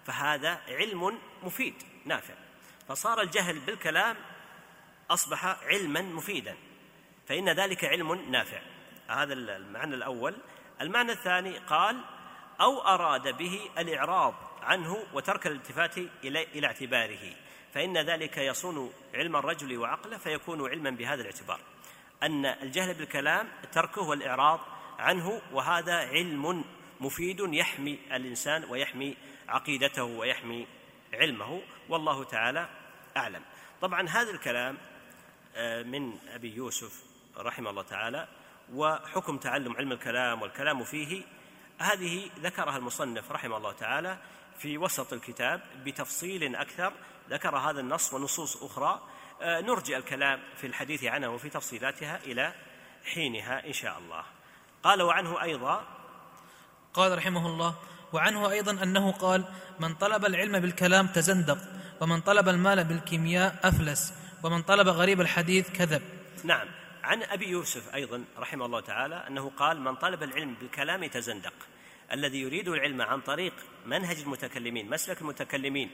فهذا علم مفيد نافع، فصار الجهل بالكلام أصبح علما مفيدا، فإن ذلك علم نافع. هذا المعنى الأول. المعنى الثاني قال: أو أراد به الإعراض عنه وترك الالتفات إلى اعتباره، فإن ذلك يصون علم الرجل وعقله فيكون علما بهذا الاعتبار، أن الجهل بالكلام تركه والإعراض عنه، وهذا علم مفيد يحمي الإنسان ويحمي عقيدته ويحمي علمه، والله تعالى أعلم. طبعا هذا الكلام من أبي يوسف رحمه الله تعالى، وحكم تعلم علم الكلام والكلام فيه هذه ذكرها المصنف رحمه الله تعالى في وسط الكتاب بتفصيل أكثر، ذكر هذا النص ونصوص أخرى، نرجئ الكلام في الحديث عنها وفي تفصيلاتها إلى حينها إن شاء الله. قال: وعنه أيضا، قال رحمه الله: وعنه أيضا أنه قال: من طلب العلم بالكلام تزندق، ومن طلب المال بالكيمياء أفلس، ومن طلب غريب الحديث كذب. نعم، عن أبي يوسف أيضا رحمه الله تعالى أنه قال: من طلب العلم بالكلام تزندق. الذي يريد العلم عن طريق منهج المتكلمين، مسلك المتكلمين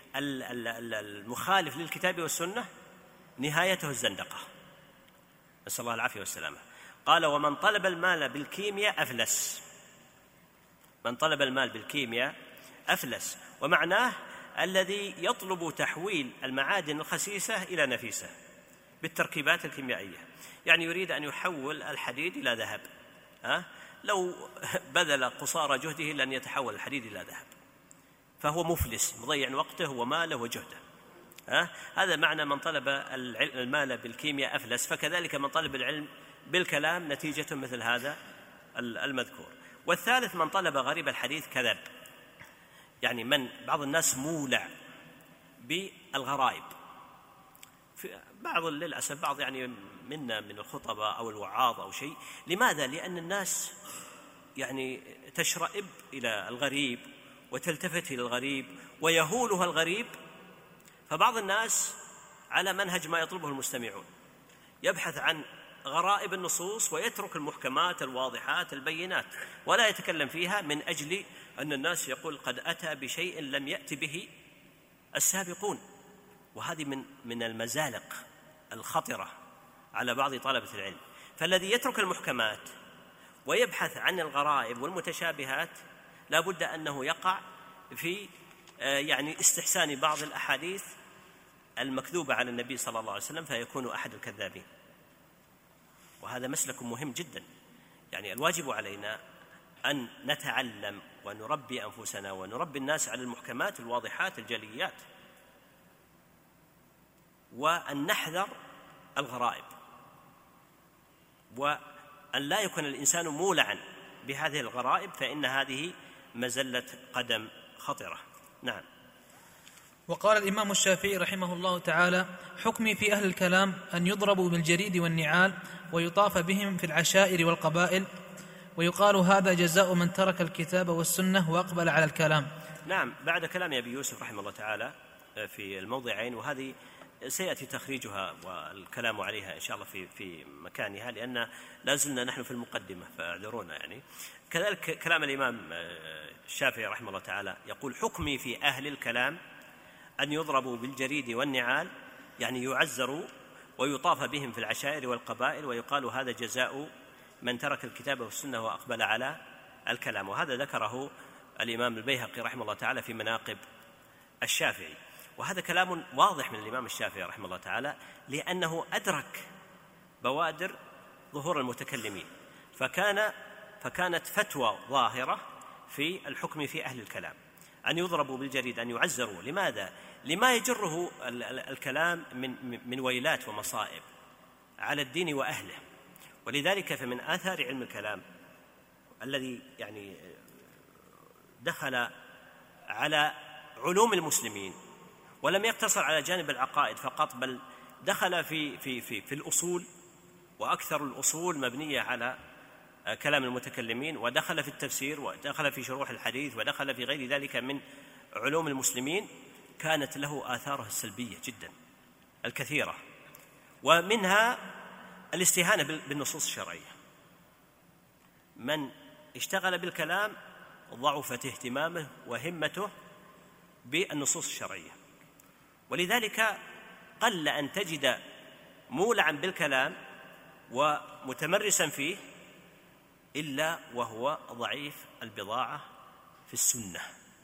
المخالف للكتاب والسنة، نهايته الزندقة، نسأل الله العافية والسلامة. قال: ومن طلب المال بالكيمياء أفلس. من طلب المال بالكيمياء أفلس، ومعناه الذي يطلب تحويل المعادن الخسيسة إلى نفيسة بالتركيبات الكيميائية، يعني يريد أن يحول الحديد إلى ذهب، لو بذل قصارى جهده لن يتحول الحديد إلى ذهب، فهو مفلس مضيع وقته وماله وجهده. هذا معنى من طلب المال بالكيمياء أفلس. فكذلك من طلب العلم بالكلام نتيجة مثل هذا المذكور. والثالث: من طلب غريب الحديث كذب، يعني من بعض الناس مولع بالغرائب، بعض للأسف بعض يعني منا من الخطباء أو الوعاظ أو شيء. لماذا؟ لأن الناس يعني تشرئب إلى الغريب وتلتفت إلى الغريب ويهولها الغريب، فبعض الناس على منهج ما يطلبه المستمعون يبحث عن غرائب النصوص ويترك المحكمات الواضحات البينات ولا يتكلم فيها، من أجل أن الناس يقول قد أتى بشيء لم يأت به السابقون. وهذه من المزالق الخطرة على بعض طلبة العلم. فالذي يترك المحكمات ويبحث عن الغرائب والمتشابهات لا بد أنه يقع في يعني استحسان بعض الأحاديث المكذوبة على النبي صلى الله عليه وسلم، فيكون أحد الكذابين. وهذا مسلك مهم جدا. يعني الواجب علينا أن نتعلم ونربي أنفسنا ونربي الناس على المحكمات الواضحات الجليات، وأن نحذر الغرائب، وأن لا يكون الإنسان مولعا بهذه الغرائب، فإن هذه مزلة قدم خطرة. نعم. وقال الإمام الشافعي رحمه الله تعالى: حكمي في أهل الكلام أن يضربوا بالجريد والنعال ويطاف بهم في العشائر والقبائل، ويقال هذا جزاء من ترك الكتاب والسنة وأقبل على الكلام. نعم، بعد كلام أبي يوسف رحمه الله تعالى في الموضعين، وهذه سيأتي تخريجها والكلام عليها إن شاء الله في مكانها، لأن لا زلنا نحن في المقدمة فاعذرونا. يعني كذلك كلام الإمام الشافعي رحمه الله تعالى يقول: حكمي في أهل الكلام أن يضربوا بالجريد والنعال، يعني يعزروا ويطاف بهم في العشائر والقبائل، ويقال هذا جزاء من ترك الكتاب والسنة وأقبل على الكلام. وهذا ذكره الإمام البيهقي رحمه الله تعالى في مناقب الشافعي. وهذا كلام واضح من الإمام الشافعي رحمه الله تعالى، لأنه أدرك بوادر ظهور المتكلمين، فكانت فتوى ظاهرة في الحكم في أهل الكلام أن يضربوا بالجريد، أن يعزروا. لماذا؟ لما يجره الكلام من ويلات ومصائب على الدين وأهله. ولذلك فمن آثار علم الكلام الذي يعني دخل على علوم المسلمين ولم يقتصر على جانب العقائد فقط، بل دخل في الأصول، وأكثر الأصول مبنية على كلام المتكلمين، ودخل في التفسير، ودخل في شروح الحديث، ودخل في غير ذلك من علوم المسلمين، كانت له آثاره السلبية جدا الكثيرة، ومنها الاستهانة بالنصوص الشرعية. من اشتغل بالكلام ضعفت اهتمامه وهمته بالنصوص الشرعية. ولذلك قل أن تجد مولعا بالكلام ومتمرسا فيه إلا وهو ضعيف البضاعة في السنة.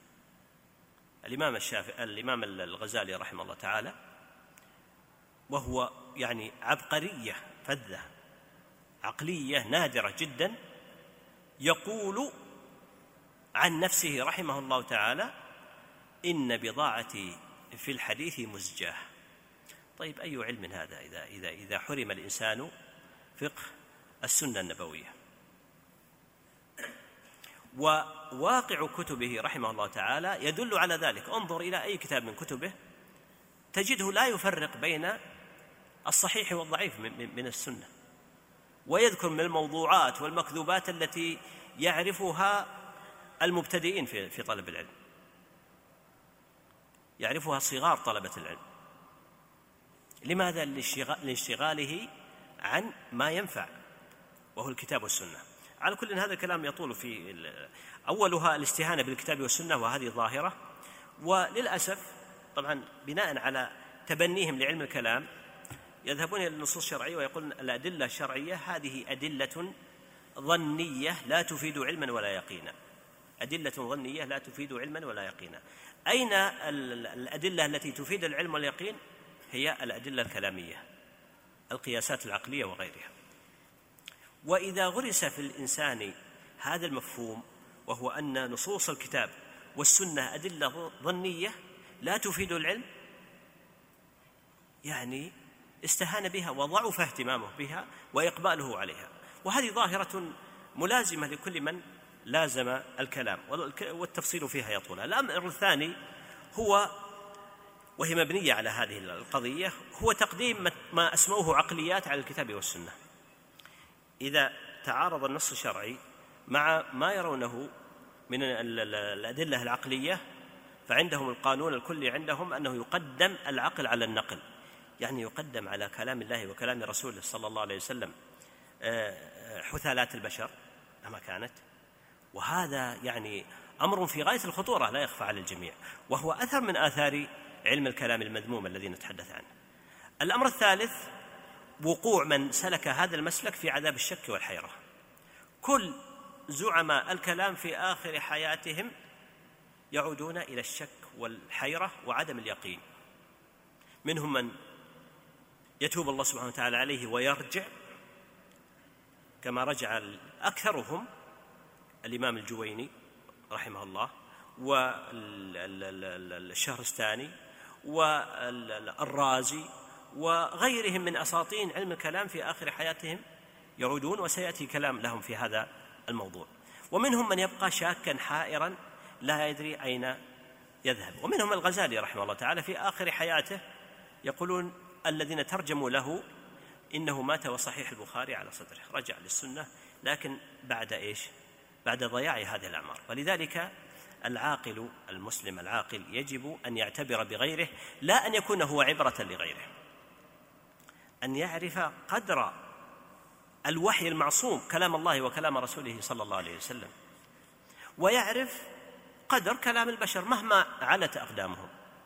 الإمام الغزالي رحمه الله تعالى، وهو يعني عبقرية فذة عقلية نادرة جدا، يقول عن نفسه رحمه الله تعالى: إن بضاعتي في الحديث مزجاة. طيب أي علم هذا إذا حرم الإنسان فقه السنة النبوية؟ وواقع كتبه رحمه الله تعالى يدل على ذلك. انظر إلى أي كتاب من كتبه تجده لا يفرق بين الصحيح والضعيف من السنة، ويذكر من الموضوعات والمكذوبات التي يعرفها المبتدئين في طلب العلم، يعرفها صغار طلبة العلم. لماذا؟ لانشغاله عن ما ينفع وهو الكتاب والسنة. على كل هذا الكلام يطول في أولها الاستهانة بالكتاب والسنة، وهذه ظاهرة. وللأسف طبعا بناء على تبنيهم لعلم الكلام يذهبون إلى النصوص الشرعية ويقولون الأدلة الشرعية هذه أدلة ظنية لا تفيد علما ولا يقينا. أدلة ظنية لا تفيد علما ولا يقينا. أين الأدلة التي تفيد العلم واليقين؟ هي الأدلة الكلامية، القياسات العقلية وغيرها. وإذا غرس في الإنسان هذا المفهوم، وهو أن نصوص الكتاب والسنة أدلة ظنية لا تفيد العلم، يعني استهان بها وضعف اهتمامه بها وإقباله عليها. وهذه ظاهرة ملازمة لكل من لازم الكلام، والتفصيل فيها يطول. الأمر الثاني هو، وهي مبنية على هذه القضية، هو تقديم ما أسموه عقليات على الكتاب والسنة. إذا تعارض النص الشرعي مع ما يرونه من الأدلة العقلية، فعندهم القانون الكلي عندهم أنه يقدم العقل على النقل، يعني يقدم على كلام الله وكلام رسوله صلى الله عليه وسلم حثالات البشر كما كانت. وهذا يعني أمر في غاية الخطورة لا يخفى على الجميع، وهو أثر من آثار علم الكلام المذموم الذي نتحدث عنه. الأمر الثالث وقوع من سلك هذا المسلك في عذاب الشك والحيرة. كل زعماء الكلام في آخر حياتهم يعودون إلى الشك والحيرة وعدم اليقين. منهم من يتوب الله سبحانه وتعالى عليه ويرجع، كما رجع أكثرهم الإمام الجويني رحمه الله والشهرستاني والرازي وغيرهم من أساطين علم الكلام في آخر حياتهم يعودون، وسيأتي كلام لهم في هذا الموضوع. ومنهم من يبقى شاكا حائرا لا يدري أين يذهب. ومنهم الغزالي رحمه الله تعالى في آخر حياته يقولون الذين ترجموا له إنه مات وصحيح البخاري على صدره، رجع للسنة، لكن بعد إيش؟ بعد ضياع هذه الأعمار. ولذلك العاقل المسلم العاقل يجب أن يعتبر بغيره، لا أن يكون هو عبرة لغيره، أن يعرف قدر الوحي المعصوم كلام الله وكلام رسوله صلى الله عليه وسلم، ويعرف قدر كلام البشر مهما علت أقدامهم.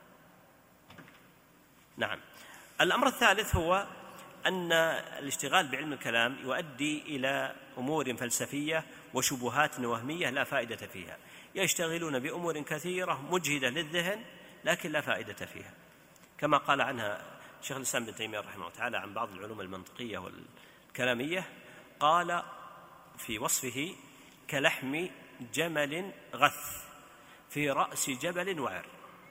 نعم. الأمر الثالث هو أن الاشتغال بعلم الكلام يؤدي إلى أمور فلسفية وشبهات وهمية لا فائدة فيها. يشتغلون بأمور كثيرة مجهدة للذهن لكن لا فائدة فيها، كما قال عنها شيخ الإسلام ابن تيمية رحمه الله تعالى عن بعض العلوم المنطقية والكلامية. قال في وصفه: كلحم جمل غث في رأس جبل وعر.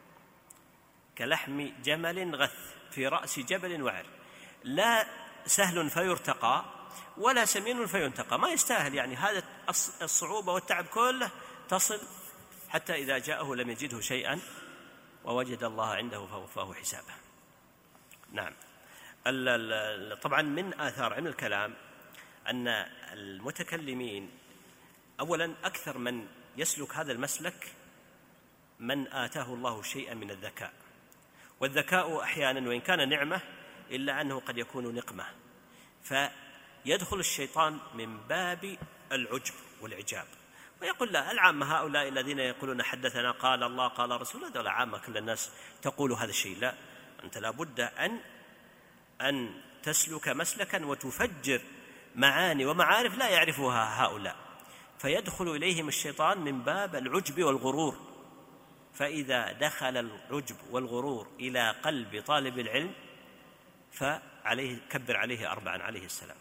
كلحم جمل غث في رأس جبل وعر، لا سهل فيرتقى ولا سمين فينتقى، ما يستاهل يعني هذا الصعوبة والتعب كله تصل حتى إذا جاءه لم يجده شيئا ووجد الله عنده فوفاه حسابه. نعم. طبعا من آثار علم الكلام أن المتكلمين أولا أكثر من يسلك هذا المسلك من آتاه الله شيئا من الذكاء، والذكاء أحيانا وإن كان نعمة إلا أنه قد يكون نقمة، فيدخل الشيطان من باب العجب والإعجاب، ويقول لا، العامة هؤلاء الذين يقولون حدثنا قال الله قال رسول هذول عامة كل الناس تقول هذا الشيء. لا، أنت لابد أن تسلك مسلكا وتفجر معاني ومعارف لا يعرفها هؤلاء، فيدخل إليهم الشيطان من باب العجب والغرور. فإذا دخل العجب والغرور إلى قلب طالب العلم فعليه كبر عليه 4 عليه السلام.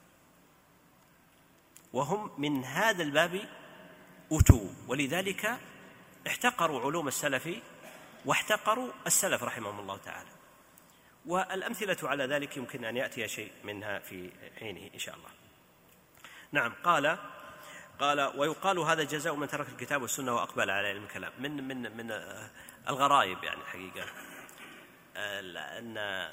وهم من هذا الباب أتوا، ولذلك احتقروا علوم السلف واحتقروا السلف رحمهم الله تعالى. والأمثلة على ذلك يمكن أن يأتي شيء منها في حينه إن شاء الله. نعم. قال ويقال هذا جزاء من ترك الكتاب والسنة وأقبل على علم الكلام. من الغرائب يعني حقيقة أن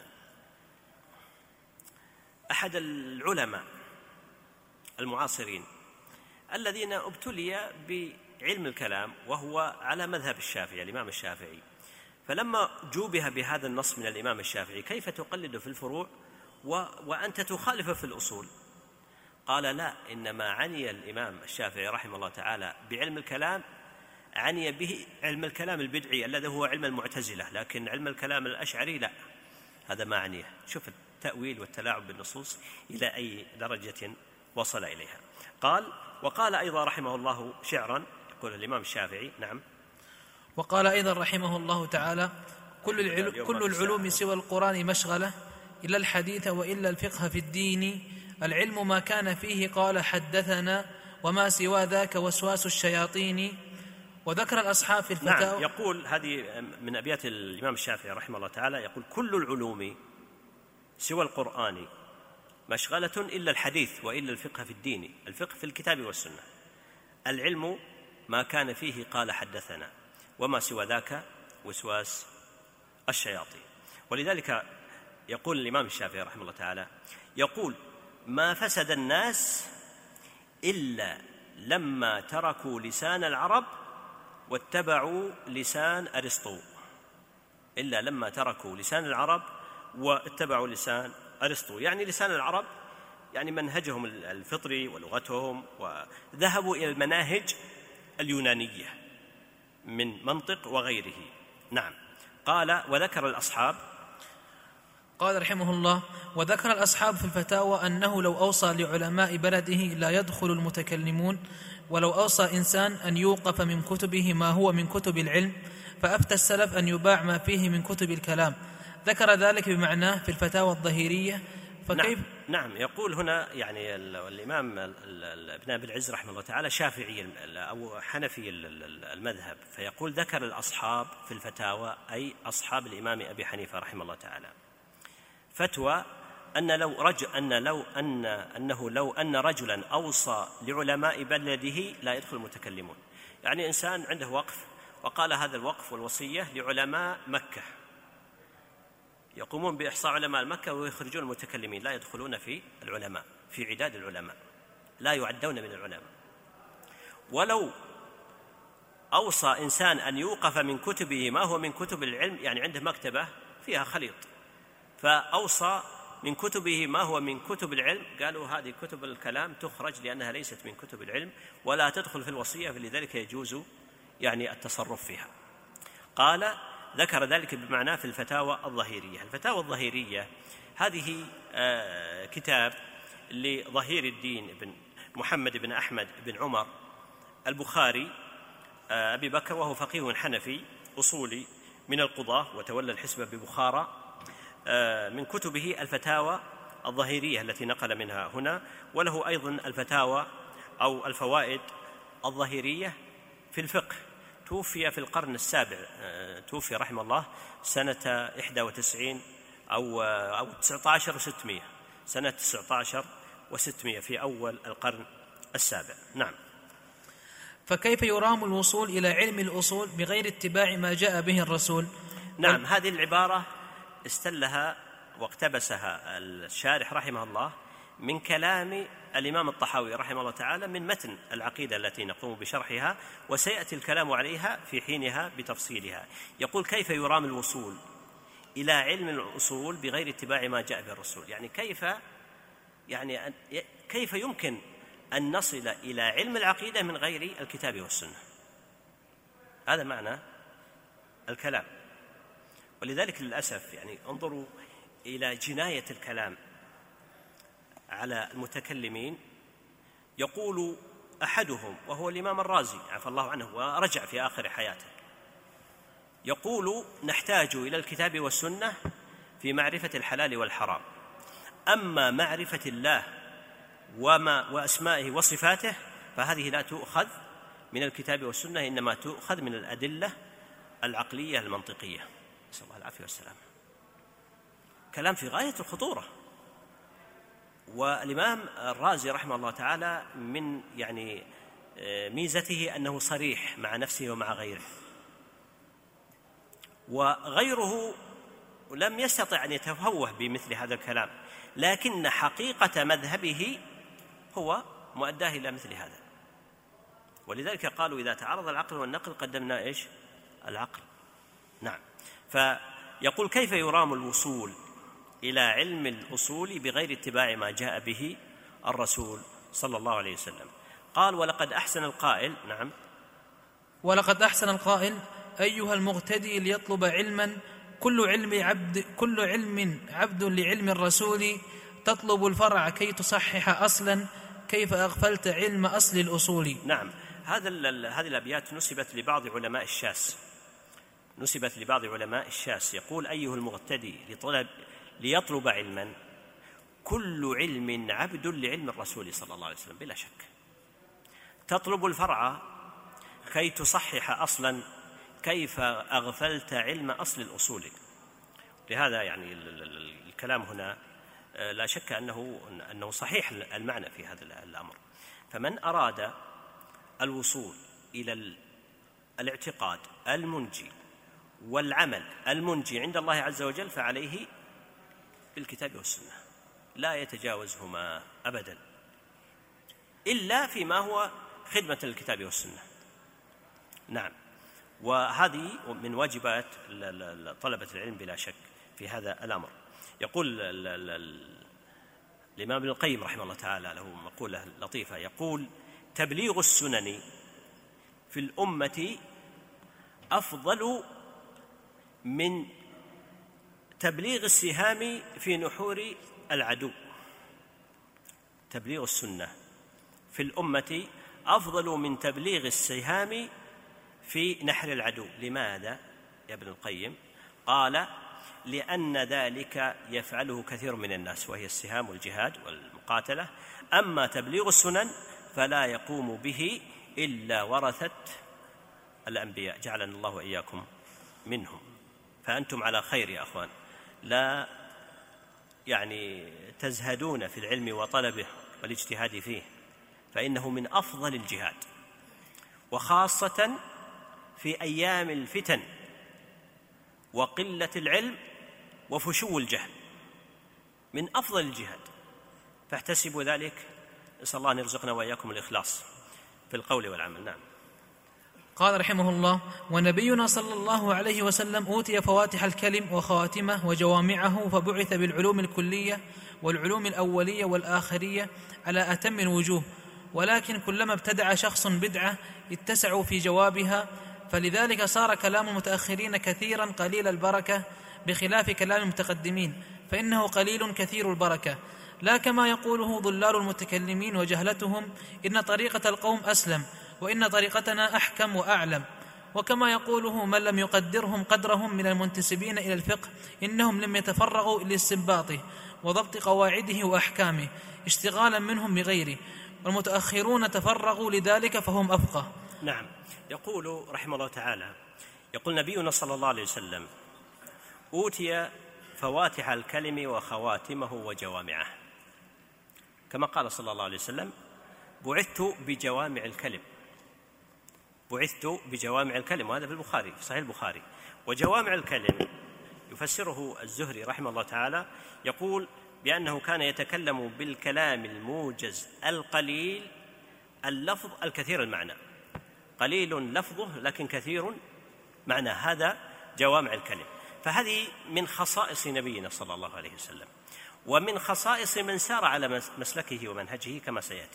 أحد العلماء المعاصرين الذين ابتلي بعلم الكلام وهو على مذهب الشافعي الإمام الشافعي، فلما جوبه بهذا النص من الإمام الشافعي كيف تقلد في الفروع وأنت تخالف في الأصول؟ قال لا، إنما عني الإمام الشافعي رحمه الله تعالى بعلم الكلام عني به علم الكلام البدعي الذي هو علم المعتزلة، لكن علم الكلام الأشعري لا، هذا ما عنيه. شوف التأويل والتلاعب بالنصوص إلى أي درجة وصل إليها. وقال أيضا رحمه الله شعرا، يقول الإمام الشافعي. نعم. وقال أيضا رحمه الله تعالى: كل العلوم سوى القرآن مشغلة إلا الحديث وإلا الفقه في الدين، العلم ما كان فيه قال حدثنا وما سوى ذاك وسواس الشياطين. وذكر الأصحاب في الفتاوى. نعم. يقول هذه من أبيات الإمام الشافعي رحمه الله تعالى، يقول: كل العلوم سوى القرآن مشغلة إلا الحديث وإلا الفقه في الدين، الفقه في الكتاب والسنة، العلم ما كان فيه قال حدثنا وما سوى ذاك وسواس الشياطين. ولذلك يقول الإمام الشافعي رحمه الله تعالى، يقول: ما فسد الناس إلا لما تركوا لسان العرب واتبعوا لسان أرسطو. إلا لما تركوا لسان العرب واتبعوا لسان أرسطو، يعني لسان العرب يعني منهجهم الفطري ولغتهم، وذهبوا إلى المناهج اليونانية من منطق وغيره. نعم. قال: وذكر الأصحاب. قال رحمه الله: وذكر الأصحاب في الفتاوى أنه لو أوصى لعلماء بلده لا يدخل المتكلمون، ولو أوصى إنسان أن يوقف من كتبه ما هو من كتب العلم، فأفتى السلف أن يباع ما فيه من كتب الكلام. ذكر ذلك بمعناه في الفتاوى الظهيرية. فكيف؟ نعم. يقول هنا يعني الإمام ابن أبي العز رحمه الله تعالى شافعي أو حنفي المذهب، فيقول: ذكر الأصحاب في الفتاوى، أي أصحاب الإمام أبي حنيفة رحمه الله تعالى، فتوى أنه لو أن رجلا أوصى لعلماء بلده لا يدخل المتكلمون. يعني إنسان عنده وقف وقال هذا الوقف والوصية لعلماء مكة، يقومون بإحصاء علماء مكة ويخرجون المتكلمين، لا يدخلون في العلماء، في عداد العلماء، لا يعدون من العلماء. ولو أوصى إنسان أن يوقف من كتبه ما هو من كتب العلم، يعني عنده مكتبة فيها خليط، فأوصى من كتبه ما هو من كتب العلم، قالوا هذه كتب الكلام تخرج لأنها ليست من كتب العلم ولا تدخل في الوصية، فلذلك يجوز يعني التصرف فيها. قال: ذكر ذلك بمعناه في الفتاوى الظهيرية. الفتاوى الظهيرية هذه كتاب لظهير الدين بن محمد بن أحمد بن عمر البخاري أبي بكر، وهو فقيه حنفي أصولي من القضاة وتولى الحسبة ببخارى. من كتبه الفتاوى الظهيرية التي نقل منها هنا، وله أيضا الفتاوى أو الفوائد الظهيرية في الفقه. توفي في القرن السابع، توفي رحمه الله سنة 91 أو 19 و600، سنة 19 و600 في أول القرن السابع. نعم. فكيف يرام الوصول إلى علم الأصول بغير اتباع ما جاء به الرسول؟ نعم. هذه العبارة استلها واقتبسها الشارح رحمه الله من كلام الإمام الطحاوي رحمه الله تعالى من متن العقيدة التي نقوم بشرحها، وسيأتي الكلام عليها في حينها بتفصيلها. يقول: كيف يرام الوصول إلى علم الأصول بغير اتباع ما جاء به الرسول؟ يعني كيف يمكن أن نصل إلى علم العقيدة من غير الكتاب والسنة. هذا معنى الكلام. ولذلك للأسف يعني انظروا إلى جناية الكلام على المتكلمين. يقول أحدهم وهو الإمام الرازي عفى الله عنه ورجع في آخر حياته، يقول: نحتاج إلى الكتاب والسنة في معرفة الحلال والحرام، أما معرفة الله وأسمائه وصفاته فهذه لا تؤخذ من الكتاب والسنة، إنما تؤخذ من الأدلة العقلية المنطقية. نسأل الله العافية والسلام. كلام في غاية الخطورة. والإمام الرازي رحمه الله تعالى من يعني ميزته أنه صريح مع نفسه ومع غيره، وغيره لم يستطع أن يتفوه بمثل هذا الكلام، لكن حقيقة مذهبه هو مؤداه إلى مثل هذا. ولذلك قالوا: إذا تعارض العقل والنقل قدمنا إيش؟ العقل. نعم. فيقول: كيف يرام الوصول إلى علم الأصول بغير اتباع ما جاء به الرسول صلى الله عليه وسلم؟ قال: ولقد أحسن القائل. نعم. ولقد أحسن القائل: أيها المغتدي ليطلب علما، كل علم عبد لعلم الرسول، تطلب الفرع كي تصحح أصلا، كيف أغفلت علم أصل الأصول. نعم. هذه الأبيات نسبت لبعض علماء الشاس. يقول: أيها المغتدي ليطلب علما، كل علم عبد لعلم الرسول صلى الله عليه وسلم، بلا شك. تطلب الفرع كي تصحح أصلا، كيف أغفلت علم أصل الأصول. لهذا يعني الكلام هنا لا شك أنه صحيح المعنى في هذا الأمر. فمن أراد الوصول إلى الاعتقاد المنجي والعمل المنجي عند الله عز وجل فعليه بالكتاب والسنة، لا يتجاوزهما أبدا إلا فيما هو خدمة الكتاب والسنة. نعم. وهذه من واجبات طلبة العلم بلا شك في هذا الأمر. يقول الإمام ابن القيم رحمه الله تعالى له مقولة لطيفة، يقول: تبليغ السنن في الأمة أفضل من تبليغ السهام في نحور العدو. تبليغ السنة في الأمة أفضل من تبليغ السهام في نحر العدو. لماذا يا ابن القيم؟ قال: لأن ذلك يفعله كثير من الناس، وهي السهام والجهاد والمقاتلة. أما تبليغ السنن فلا يقوم به إلا ورثة الأنبياء، جعلنا الله وإياكم منهم. فأنتم على خير يا أخوان، لا يعني تزهدون في العلم وطلبه والاجتهاد فيه، فإنه من أفضل الجهاد، وخاصة في أيام الفتن وقلة العلم وفشو الجهل، من أفضل الجهاد. فاحتسبوا ذلك. نسأل الله أن يرزقنا وإياكم الإخلاص في القول والعمل. نعم. قال رحمه الله: ونبينا صلى الله عليه وسلم أوتي فواتح الكلم وخواتمه وجوامعه، فبعث بالعلوم الكلية والعلوم الأولية والآخرية على أتم الوجوه، ولكن كلما ابتدع شخص بدعة اتسعوا في جوابها، فلذلك صار كلام المتأخرين كثيرا قليل البركة، بخلاف كلام المتقدمين فإنه قليل كثير البركة. لا كما يقوله ضلال المتكلمين وجهلتهم إن طريقة القوم أسلم، وإن طريقتنا أحكم وأعلم، وكما يقوله من لم يقدرهم قدرهم من المنتسبين إلى الفقه إنهم لم يتفرغوا لاستنباطه وضبط قواعده وأحكامه اشتغالا منهم بغيره، والمتأخرون تفرغوا لذلك فهم أفقه. نعم. يقول رحمه الله تعالى: يقول نبينا صلى الله عليه وسلم أوتي فواتح الكلم وخواتمه وجوامعه، كما قال صلى الله عليه وسلم: بعثت بجوامع الكلم. بعثت بجوامع الكلم، وهذا في البخاري، في صحيح البخاري. وجوامع الكلم يفسره الزهري رحمه الله تعالى، يقول بأنه كان يتكلم بالكلام الموجز القليل اللفظ الكثير المعنى. قليل لفظه لكن كثير معنى، هذا جوامع الكلم. فهذه من خصائص نبينا صلى الله عليه وسلم، ومن خصائص من سار على مسلكه ومنهجه كما سيأتي.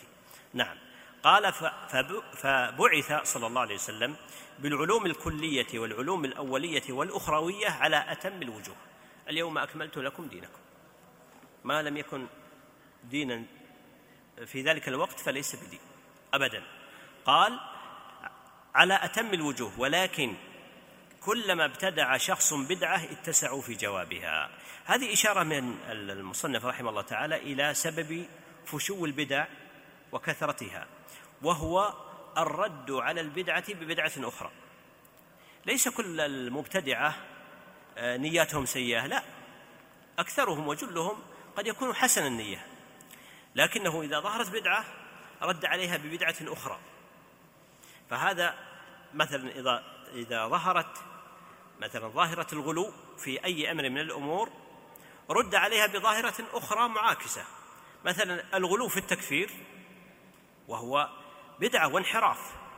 نعم. قال فبعث صلى الله عليه وسلم بالعلوم الكلية والعلوم الأولية والأخروية على أتم الوجوه. اليوم أكملت لكم دينكم. ما لم يكن دينا في ذلك الوقت فليس بدين أبدا. قال على أتم الوجوه، ولكن كلما ابتدع شخص بدعة اتسعوا في جوابها. هذه إشارة من المصنف رحمه الله تعالى إلى سبب فشو البدع وكثرتها، وهو الرد على البدعة ببدعة أخرى. ليس كل المبتدعة نياتهم سيئة، لا، أكثرهم وجلهم قد يكون حسن النية، لكنه إذا ظهرت بدعة رد عليها ببدعة أخرى. فهذا مثلا إذا ظهرت مثلا ظاهرة الغلو في أي أمر من الأمور رد عليها بظاهرة أخرى معاكسة، مثلا الغلو في التكفير وهو بدعة وانحراف،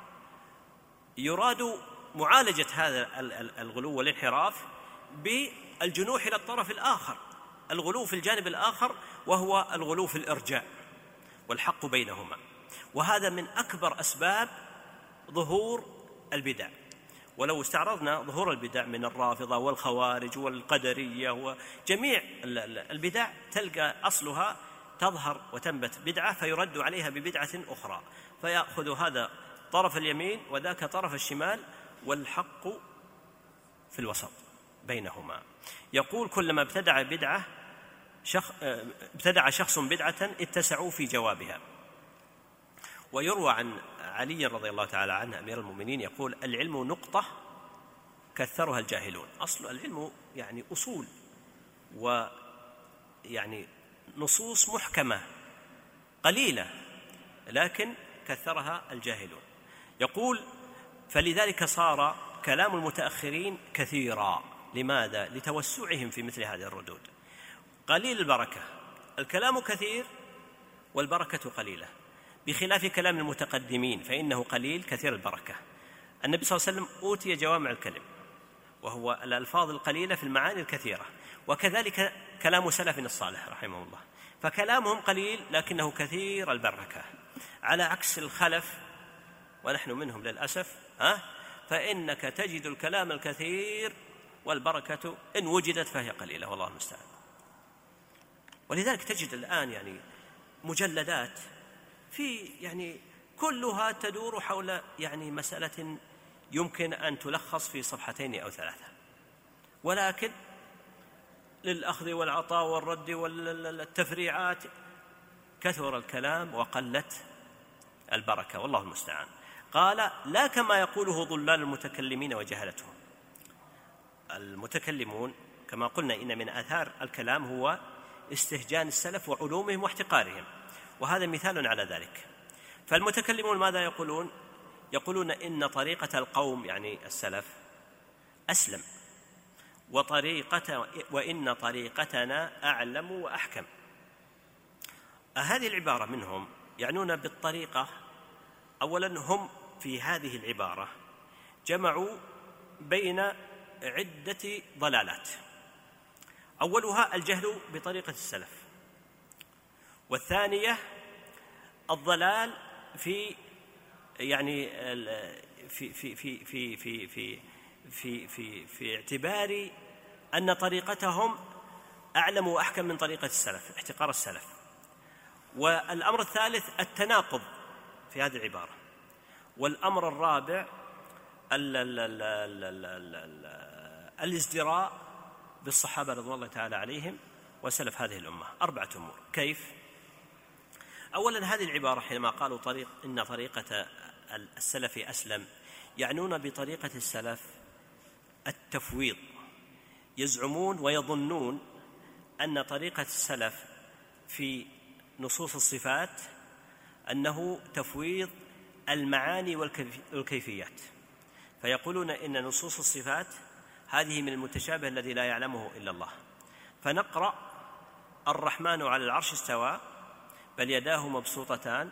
يراد معالجة هذا الغلو والانحراف بالجنوح إلى الطرف الآخر، الغلو في الجانب الآخر وهو الغلو في الإرجاء والحق بينهما. وهذا من أكبر أسباب ظهور البدع. ولو استعرضنا ظهور البدع من الرافضة والخوارج والقدرية وجميع البدع تلقى أصلها تظهر وتنبت بدعة فيرد عليها ببدعة أخرى، فيأخذ هذا طرف اليمين وذاك طرف الشمال والحق في الوسط بينهما. يقول كلما ابتدع شخص بدعة اتسعوا في جوابها. ويروى عن علي رضي الله تعالى عنه أمير المؤمنين يقول العلم نقطة كثرها الجاهلون. أصل العلم يعني أصول ويعني نصوص محكمة قليلة لكن كثرها الجاهلون. يقول فلذلك صار كلام المتأخرين كثيرا. لماذا؟ لتوسعهم في مثل هذه الردود. قليل البركة، الكلام كثير والبركة قليلة، بخلاف كلام المتقدمين فإنه قليل كثير البركة. النبي صلى الله عليه وسلم أوتي جوامع الكلم وهو الألفاظ القليلة في المعاني الكثيرة، وكذلك كلام سلفنا الصالح رحمه الله، فكلامهم قليل لكنه كثير البركة، على عكس الخلف ونحن منهم للأسف فإنك تجد الكلام الكثير والبركة إن وجدت فهي قليلة والله المستعان. ولذلك تجد الآن يعني مجلدات في يعني كلها تدور حول يعني مسألة يمكن أن تلخص في صفحتين أو ثلاثة، ولكن للأخذ والعطاء والرد والتفريعات كثر الكلام وقلت البركة والله المستعان. قال لا كما يقوله ضلال المتكلمين وجهلتهم. المتكلمون كما قلنا إن من آثار الكلام هو استهجان السلف وعلومهم واحتقارهم، وهذا مثال على ذلك. فالمتكلمون ماذا يقولون؟ يقولون إن طريقة القوم يعني السلف أسلم، وإن طريقتنا أعلم وأحكم. هذه العبارة منهم يعنون بالطريقة. أولا هم في هذه العبارة جمعوا بين عدة ضلالات، أولها الجهل بطريقة السلف، والثانية الضلال في يعني في في في في في في في في في اعتبار أن طريقتهم أعلم وأحكم من طريقة السلف، احتقار السلف. والأمر الثالث التناقض في هذه العبارة. والأمر الرابع الازدراء بالصحابة رضوان الله تعالى عليهم وسلف هذه الأمة. 4 أمور. كيف؟ أولا هذه العبارة حينما قالوا إن طريقة السلف أسلم يعنون بطريقة السلف التفويض. يزعمون ويظنون أن طريقة السلف في نصوص الصفات أنه تفويض المعاني والكيفيات، فيقولون إن نصوص الصفات هذه من المتشابه الذي لا يعلمه إلا الله. فنقرأ الرحمن على العرش استوى بل يداه مبسوطتان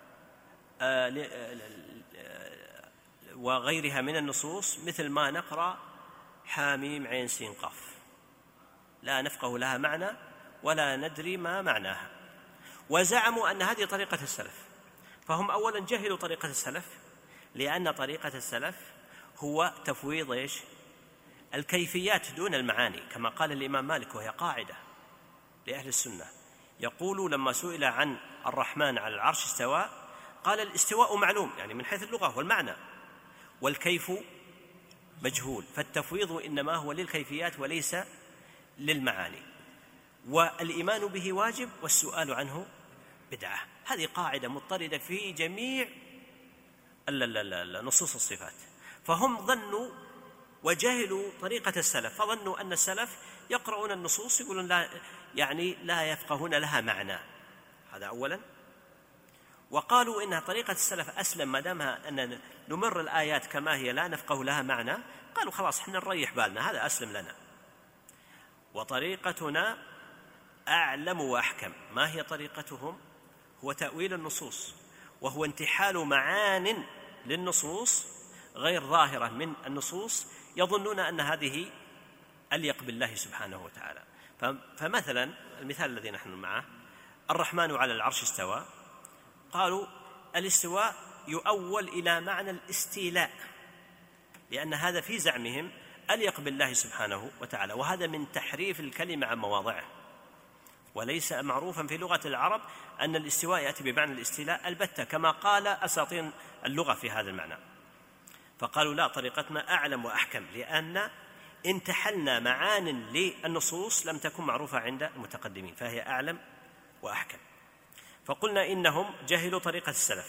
وغيرها من النصوص، مثل ما نقرأ حاميم عين سين قاف لا نفقه لها معنى ولا ندري ما معناها. وزعموا أن هذه طريقة السلف. فهم أولا جهلوا طريقة السلف، لأن طريقة السلف هو تفويض الكيفيات دون المعاني، كما قال الإمام مالك، وهي قاعدة لأهل السنة. يقول لما سئل عن الرحمن على العرش استوى قال الاستواء معلوم، يعني من حيث اللغة والمعنى، والكيف مجهول، فالتفويض إنما هو للكيفيات وليس للمعاني، والإيمان به واجب والسؤال عنه بدعة. هذه قاعدة مضطردة في جميع نصوص الصفات. فهم ظنوا وجهلوا طريقة السلف، فظنوا أن السلف يقرؤون النصوص يقولون لا يفقهون لها معنى، هذا أولا. وقالوا إن طريقة السلف أسلم، ما دامها أن نمر الآيات كما هي لا نفقه لها معنى، قالوا خلاص احنا نريح بالنا، هذا أسلم لنا. وطريقتنا أعلم وأحكم. ما هي طريقتهم؟ هو تأويل النصوص، وهو انتحال معان للنصوص غير ظاهرة من النصوص، يظنون أن هذه أليق بالله سبحانه وتعالى. فمثلا المثال الذي نحن معه، الرحمن على العرش استوى، قالوا الاستواء يؤول إلى معنى الاستيلاء، لأن هذا في زعمهم أليق بالله سبحانه وتعالى، وهذا من تحريف الكلمة عن مواضعه، وليس معروفا في لغة العرب أن الاستواء يأتي بمعنى الاستيلاء البتة، كما قال أساطين اللغة في هذا المعنى. فقالوا لا، طريقتنا أعلم وأحكم، لأن انتحلنا معان للنصوص لم تكن معروفة عند المتقدمين، فهي أعلم وأحكم. فقلنا إنهم جهلوا طريقة السلف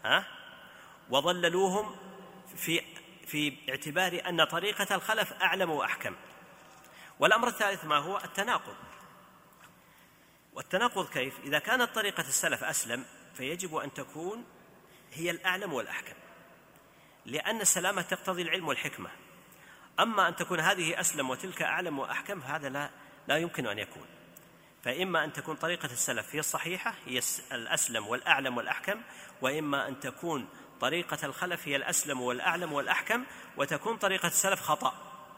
وضللوهم في اعتبار أن طريقة الخلف أعلم وأحكم. والأمر الثالث ما هو؟ التناقض. والتناقض كيف؟ إذا كانت طريقة السلف أسلم فيجب أن تكون هي الأعلم والأحكم، لأن السلامة تقتضي العلم والحكمة. أما أن تكون هذه أسلم وتلك أعلم وأحكم فهذا لا يمكن أن يكون. فإما أن تكون طريقة السلف هي الصحيحة، هي الأسلم والأعلم والأحكم، وإما أن تكون طريقة الخلف هي الأسلم والأعلم والأحكم، وتكون طريقة السلف خطأ.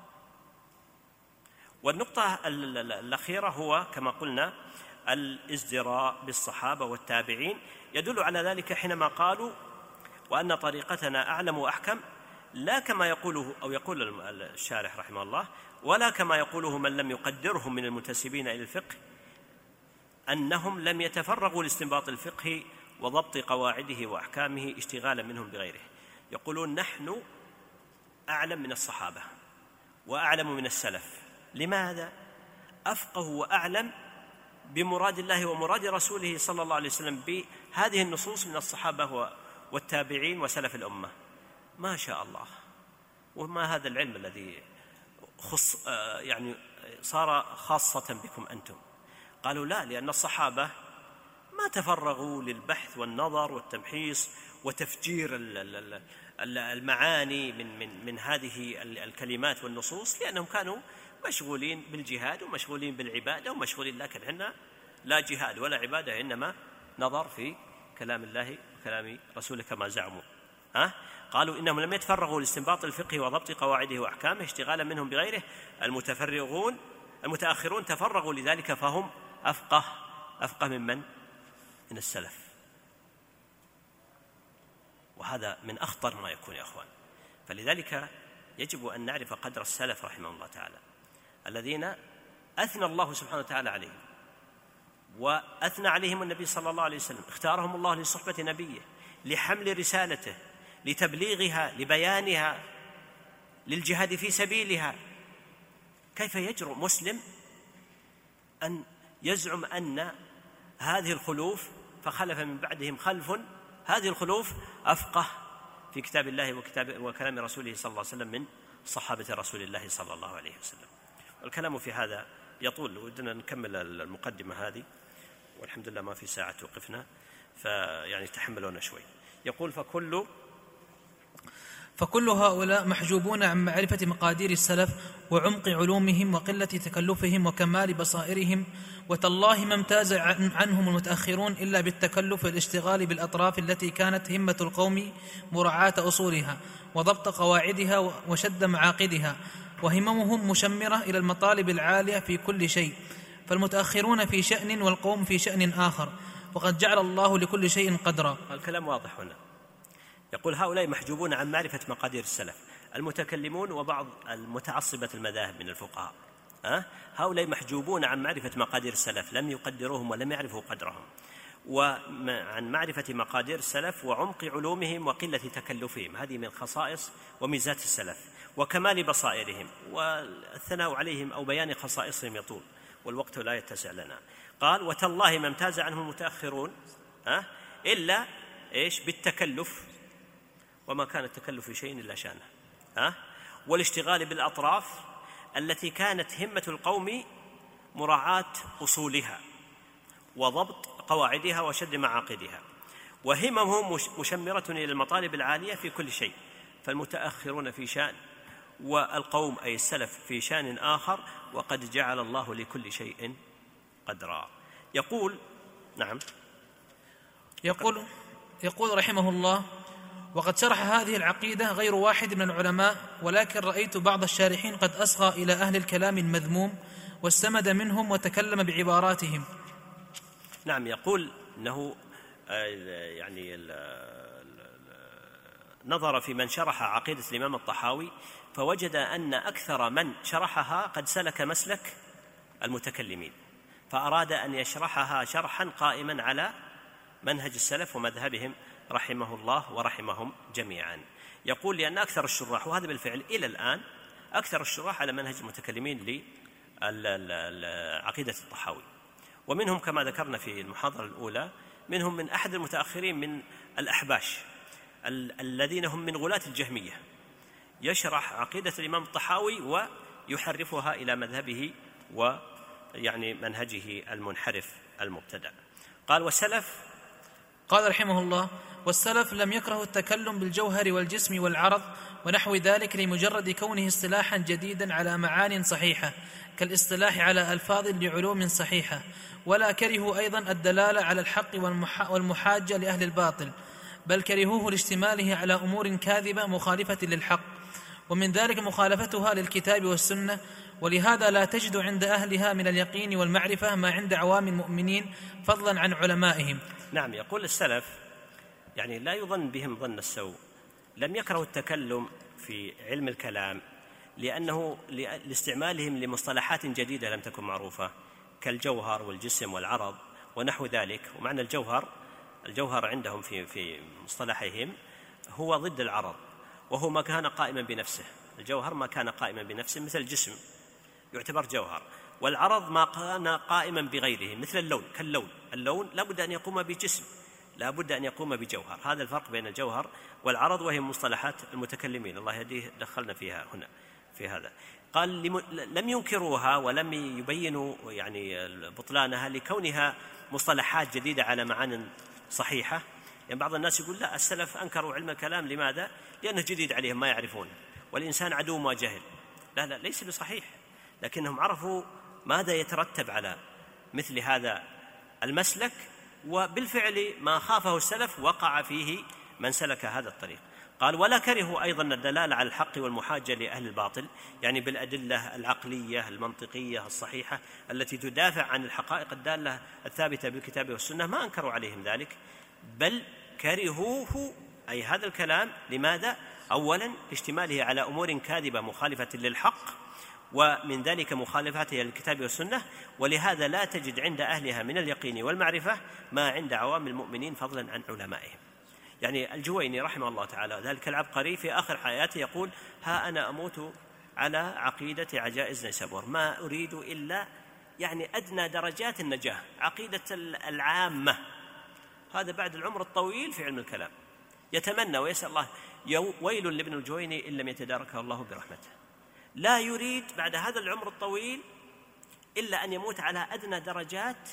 والنقطة الأخيرة هو كما قلنا الازدراء بالصحابة والتابعين، يدل على ذلك حينما قالوا وأن طريقتنا أعلم وأحكم، لا كما يقوله أو يقول الشارح رحمه الله، ولا كما يقوله من لم يقدرهم من المنتسبين إلى الفقه، أنهم لم يتفرغوا لاستنباط الفقه وضبط قواعده وأحكامه اشتغالا منهم بغيره. يقولون نحن أعلم من الصحابة وأعلم من السلف. لماذا؟ أفقه وأعلم بمراد الله ومراد رسوله صلى الله عليه وسلم بهذه النصوص من الصحابة والتابعين وسلف الأمة. ما شاء الله. وما هذا العلم الذي يعني صار خاصة بكم أنتم؟ قالوا لا، لأن الصحابة ما تفرغوا للبحث والنظر والتمحيص وتفجير المعاني من هذه الكلمات والنصوص، لأنهم كانوا مشغولين بالجهاد ومشغولين بالعبادة ومشغولين، لكن عندنا لا جهاد ولا عبادة، إنما نظر في كلام الله وكلام رسوله كما زعموا. قالوا إنهم لم يتفرغوا لاستنباط الفقه وضبط قواعده وأحكامه اشتغالا منهم بغيره. المتأخرون تفرغوا لذلك، فهم أفقه من السلف. وهذا من أخطر ما يكون يا أخوان. فلذلك يجب أن نعرف قدر السلف رحمه الله تعالى، الذين أثنى الله سبحانه وتعالى عليهم، وأثنى عليهم النبي صلى الله عليه وسلم، اختارهم الله لصحبة نبيه، لحمل رسالته، لتبليغها، لبيانها، للجهاد في سبيلها. كيف يجرؤ مسلم أن يزعم أن هذه الخلوف فخلف من بعدهم خلف، هذه الخلوف أفقه في كتاب الله وكلام رسوله صلى الله عليه وسلم من صحابة رسول الله صلى الله عليه وسلم؟ والكلام في هذا يطول، ودنا نكمل المقدمة هذه، والحمد لله ما في ساعة توقفنا، فيعني تحملونا شوي. يقول فكل هؤلاء محجوبون عن معرفة مقادير السلف وعمق علومهم وقلة تكلفهم وكمال بصائرهم، وتالله ما امتاز عنهم المتأخرون إلا بالتكلف والاشتغال بالأطراف التي كانت همة القوم مراعاة أصولها وضبط قواعدها وشد معاقدها، وهممهم مشمرة إلى المطالب العالية في كل شيء. فالمتأخرون في شأن والقوم في شأن آخر، وقد جعل الله لكل شيء قدرا. الكلام واضح هنا. يقول هؤلاء محجوبون عن معرفة مقادير السلف، المتكلمون وبعض المتعصبة المذاهب من الفقهاء، هؤلاء محجوبون عن معرفة مقادير السلف، لم يقدروهم ولم يعرفوا قدرهم، وعن معرفة مقادير السلف وعمق علومهم وقلة تكلفهم. هذه من خصائص وميزات السلف وكمال بصائرهم، والثناء عليهم أو بيان خصائصهم يطول والوقت لا يتسع لنا. قال وتالله ما امتاز عنه المتأخرون إلا بالتكلف، وما كان التكلف في شيء إلا شانه، والاشتغال بالأطراف التي كانت همة القوم مراعاة أصولها وضبط قواعدها وشد معاقدها، وهممهم مشمرة إلى المطالب العالية في كل شيء، فالمتأخرون في شأن والقوم أي السلف في شأن آخر، وقد جعل الله لكل شيء قدرا. يقول نعم، يقول رحمه الله: وقد شرح هذه العقيدة غير واحد من العلماء، ولكن رأيت بعض الشارحين قد أصغى إلى أهل الكلام المذموم واستمد منهم وتكلم بعباراتهم. نعم، يقول أنه نظر في من شرح عقيدة الإمام الطحاوي فوجد أن أكثر من شرحها قد سلك مسلك المتكلمين، فأراد أن يشرحها شرحا قائما على منهج السلف ومذهبهم رحمه الله ورحمهم جميعا. يقول لأن أكثر الشراح، وهذا بالفعل إلى الآن أكثر الشراح على منهج المتكلمين لعقيدة الطحاوي، ومنهم كما ذكرنا في المحاضرة الأولى منهم من أحد المتأخرين من الأحباش الذين هم من غلاة الجهمية، يشرح عقيدة الإمام الطحاوي ويحرفها إلى مذهبه منهجه المنحرف المبتدع. قال والسلف، قال رحمه الله: والسلف لم يكرهوا التكلم بالجوهر والجسم والعرض ونحو ذلك لمجرد كونه اصطلاحا جديدا على معان صحيحة كالاصطلاح على ألفاظ لعلوم صحيحة، ولا كرهوا أيضا الدلالة على الحق والمحاجة لأهل الباطل، بل كرهوه لاشتماله على أمور كاذبة مخالفة للحق، ومن ذلك مخالفتها للكتاب والسنة، ولهذا لا تجد عند أهلها من اليقين والمعرفة ما عند عوام المؤمنين فضلا عن علمائهم. نعم، يقول السلف لا يظن بهم ظن السوء، لم يكرهوا التكلم في علم الكلام لاستعمالهم لمصطلحات جديدة لم تكن معروفة كالجوهر والجسم والعرض ونحو ذلك. ومعنى الجوهر عندهم في مصطلحهم هو ضد العرض، وهو ما كان قائما بنفسه. الجوهر ما كان قائما بنفسه مثل الجسم يعتبر جوهر، والعرض ما كان قائما بغيره مثل اللون اللون لا بد أن يقوم بجسم، لا بد أن يقوم بجوهر. هذا الفرق بين الجوهر والعرض، وهي مصطلحات المتكلمين الله يهديه دخلنا فيها هنا في هذا. قال لم ينكروها ولم يبينوا بطلانها لكونها مصطلحات جديدة على معان صحيحة. بعض الناس يقول لا، السلف أنكروا علم الكلام لماذا؟ لأنه جديد عليهم ما يعرفون، والإنسان عدو ما جهل. لا، ليس بصحيح، لكنهم عرفوا ماذا يترتب على مثل هذا المسلك، وبالفعل ما خافه السلف وقع فيه من سلك هذا الطريق. قال ولا كرهوا أيضا الدلالة على الحق والمحاجة لأهل الباطل، بالأدلة العقلية المنطقية الصحيحة التي تدافع عن الحقائق الدالة الثابتة بالكتاب والسنة، ما أنكروا عليهم ذلك، بل كرهوه أي هذا الكلام. لماذا؟ أولا اشتماله على أمور كاذبة مخالفة للحق، ومن ذلك مخالفتها للكتاب والسنة، ولهذا لا تجد عند أهلها من اليقين والمعرفة ما عند عوام المؤمنين فضلا عن علمائهم. الجويني رحمه الله تعالى ذلك العبقري في آخر حياته يقول: ها أنا أموت على عقيدة عجائز نيسابور، ما أريد إلا أدنى درجات النجاة، عقيدة العامة. هذا بعد العمر الطويل في علم الكلام، يتمنى ويسأل الله، ويل لابن الجويني إن لم يتداركه الله برحمته، لا يريد بعد هذا العمر الطويل إلا أن يموت على أدنى درجات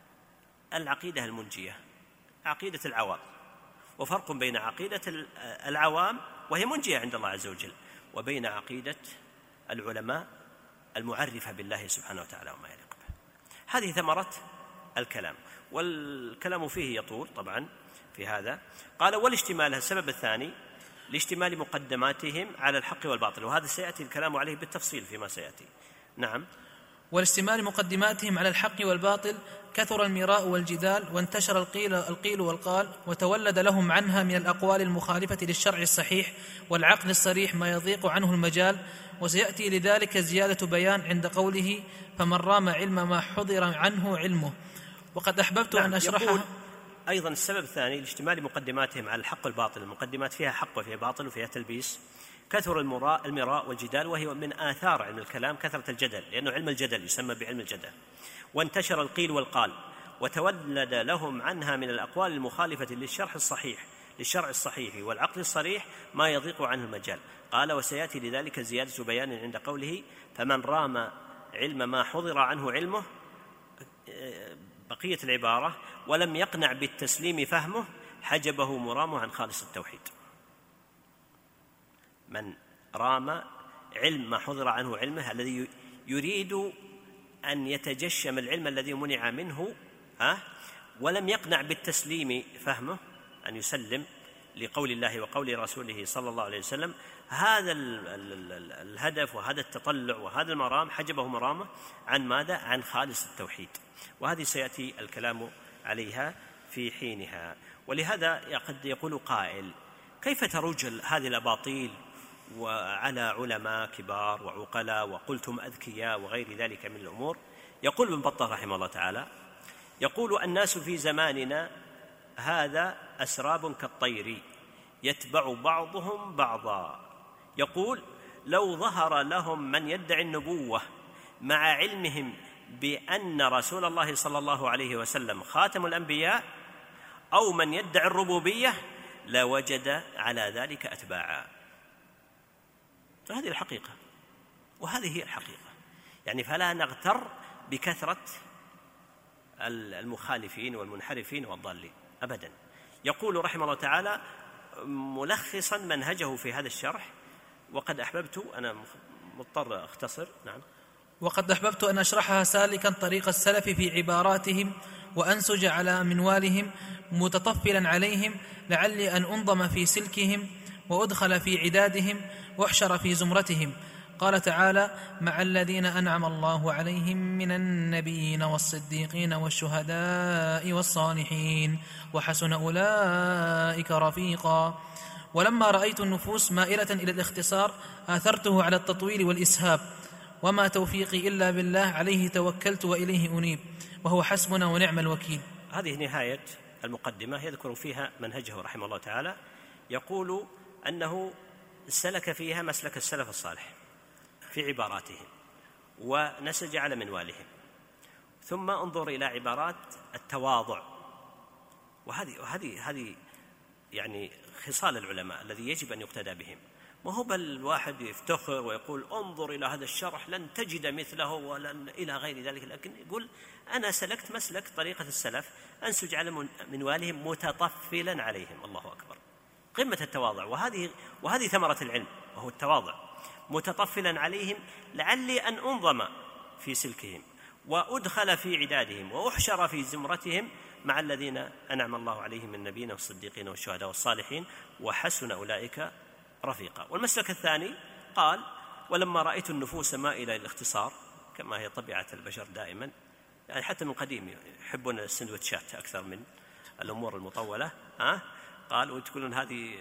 العقيدة المنجية، عقيدة العوام. وفرق بين عقيدة العوام وهي منجية عند الله عز وجل، وبين عقيدة العلماء المعرفة بالله سبحانه وتعالى وما يليق به. هذه ثمرة الكلام، والكلام فيه يطول طبعا في هذا. قال والاشتمال، السبب الثاني لاشتمال مقدماتهم على الحق والباطل، وهذا سيأتي الكلام عليه بالتفصيل فيما سيأتي. نعم. ولاشتمال مقدماتهم على الحق والباطل كثر المراء والجدال، وانتشر القيل والقال، وتولد لهم عنها من الأقوال المخالفة للشرع الصحيح والعقل الصريح ما يضيق عنه المجال. وسيأتي لذلك زيادة بيان عند قوله: فمن رام علم ما حضر عنه علمه. وقد أحببت أن أشرحها. أيضا السبب الثاني لاشتمال مقدماتهم على الحق والباطل، المقدمات فيها حق وفيها باطل وفيها تلبيس، كثر المراء والجدال، وهي من آثار علم الكلام كثرة الجدل، لأنه علم الجدل يسمى بعلم الجدل. وانتشر القيل والقال، وتولد لهم عنها من الأقوال المخالفة للشرع الصحيح والعقل الصريح ما يضيق عنه المجال. قال: وسيأتي لذلك زيادة بيان عند قوله: فمن رام علم ما حضر عنه علمه، بقية العبارة: ولم يقنع بالتسليم فهمه حجبه مرامه عن خالص التوحيد. من رام علم ما حضر عنه علمه، الذي يريد أن يتجشم العلم الذي منع منه، ولم يقنع بالتسليم فهمه، أن يسلم لقول الله وقول رسوله صلى الله عليه وسلم، هذا الهدف وهذا التطلع وهذا المرام حجبه مرامه عن ماذا؟ عن خالص التوحيد. وهذه سيأتي الكلام عليها في حينها. ولهذا قد يقول قائل: كيف تروج هذه الأباطيل وعلى علماء كبار وعقلاء وقلتم أذكياء وغير ذلك من الأمور؟ يقول ابن بطة رحمه الله تعالى: يقول: الناس في زماننا هذا أسراب كالطير يتبع بعضهم بعضا. يقول: لو ظهر لهم من يدعي النبوة مع علمهم بأن رسول الله صلى الله عليه وسلم خاتم الأنبياء، أو من يدعي الربوبية، لوجد على ذلك أتباعا. فهذه الحقيقة، وهذه هي الحقيقة. يعني فلا نغتر بكثرة المخالفين والمنحرفين والضالين أبدا. يقول رحمه الله تعالى ملخصا منهجه في هذا الشرح: وقد أحببت، أنا مضطر أختصر، نعم، وقد أحببت أن أشرحها سالكا طريق السلف في عباراتهم، وأنسج على منوالهم متطفلا عليهم، لعلي أن أنظم في سلكهم وأدخل في عدادهم واحشر في زمرتهم. قال تعالى: مع الذين أنعم الله عليهم من النبيين والصديقين والشهداء والصالحين وحسن أولئك رفيقا. ولما رأيت النفوس مائلة إلى الاختصار آثرته على التطويل والإسهاب، وما توفيقي إلا بالله، عليه توكلت وإليه أنيب، وهو حسبنا ونعم الوكيل. هذه نهاية المقدمة، يذكر فيها منهجه رحمه الله تعالى. يقول أنه سلك فيها مسلك السلف الصالح في عباراتهم، ونسج على منوالهم. ثم انظر إلى عبارات التواضع، وهذه يعني خصال العلماء الذي يجب أن يقتدى بهم. ما هو بل الواحد يفتخر ويقول: انظر إلى هذا الشرح لن تجد مثله ولن إلى غير ذلك، لكن يقول: أنا سلكت مسلك طريقة السلف، أنسج على منوالهم متطفلا عليهم. الله أكبر، قمة التواضع. وهذه ثمرة العلم، وهو التواضع. متطفلا عليهم لعلي أن أنظم في سلكهم وأدخل في عدادهم وأحشر في زمرتهم مع الذين أنعم الله عليهم من النبيين والصديقين والشهداء والصالحين وحسن أولئك رفيقا. والمسلك الثاني قال: ولما رأيت النفوس مائلة للاختصار، كما هي طبيعة البشر دائما، يعني حتى من قديم يحبون السندوتشات أكثر من الأمور المطولة، قال: وتقولون هذه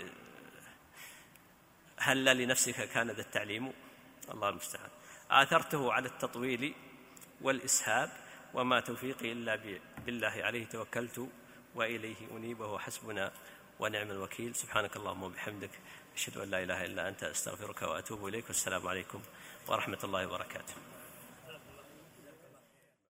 هل لنفسك كان ذا التعليم؟ الله المستعان. آثرته على التطويل والإسهاب، وما توفيقي إلا بالله، عليه توكلت وإليه أنيب، وهو حسبنا ونعم الوكيل. سبحانك اللهم وبحمدك، أشهد أن لا إله إلا أنت، أستغفرك وأتوب إليك، والسلام عليكم ورحمة الله وبركاته.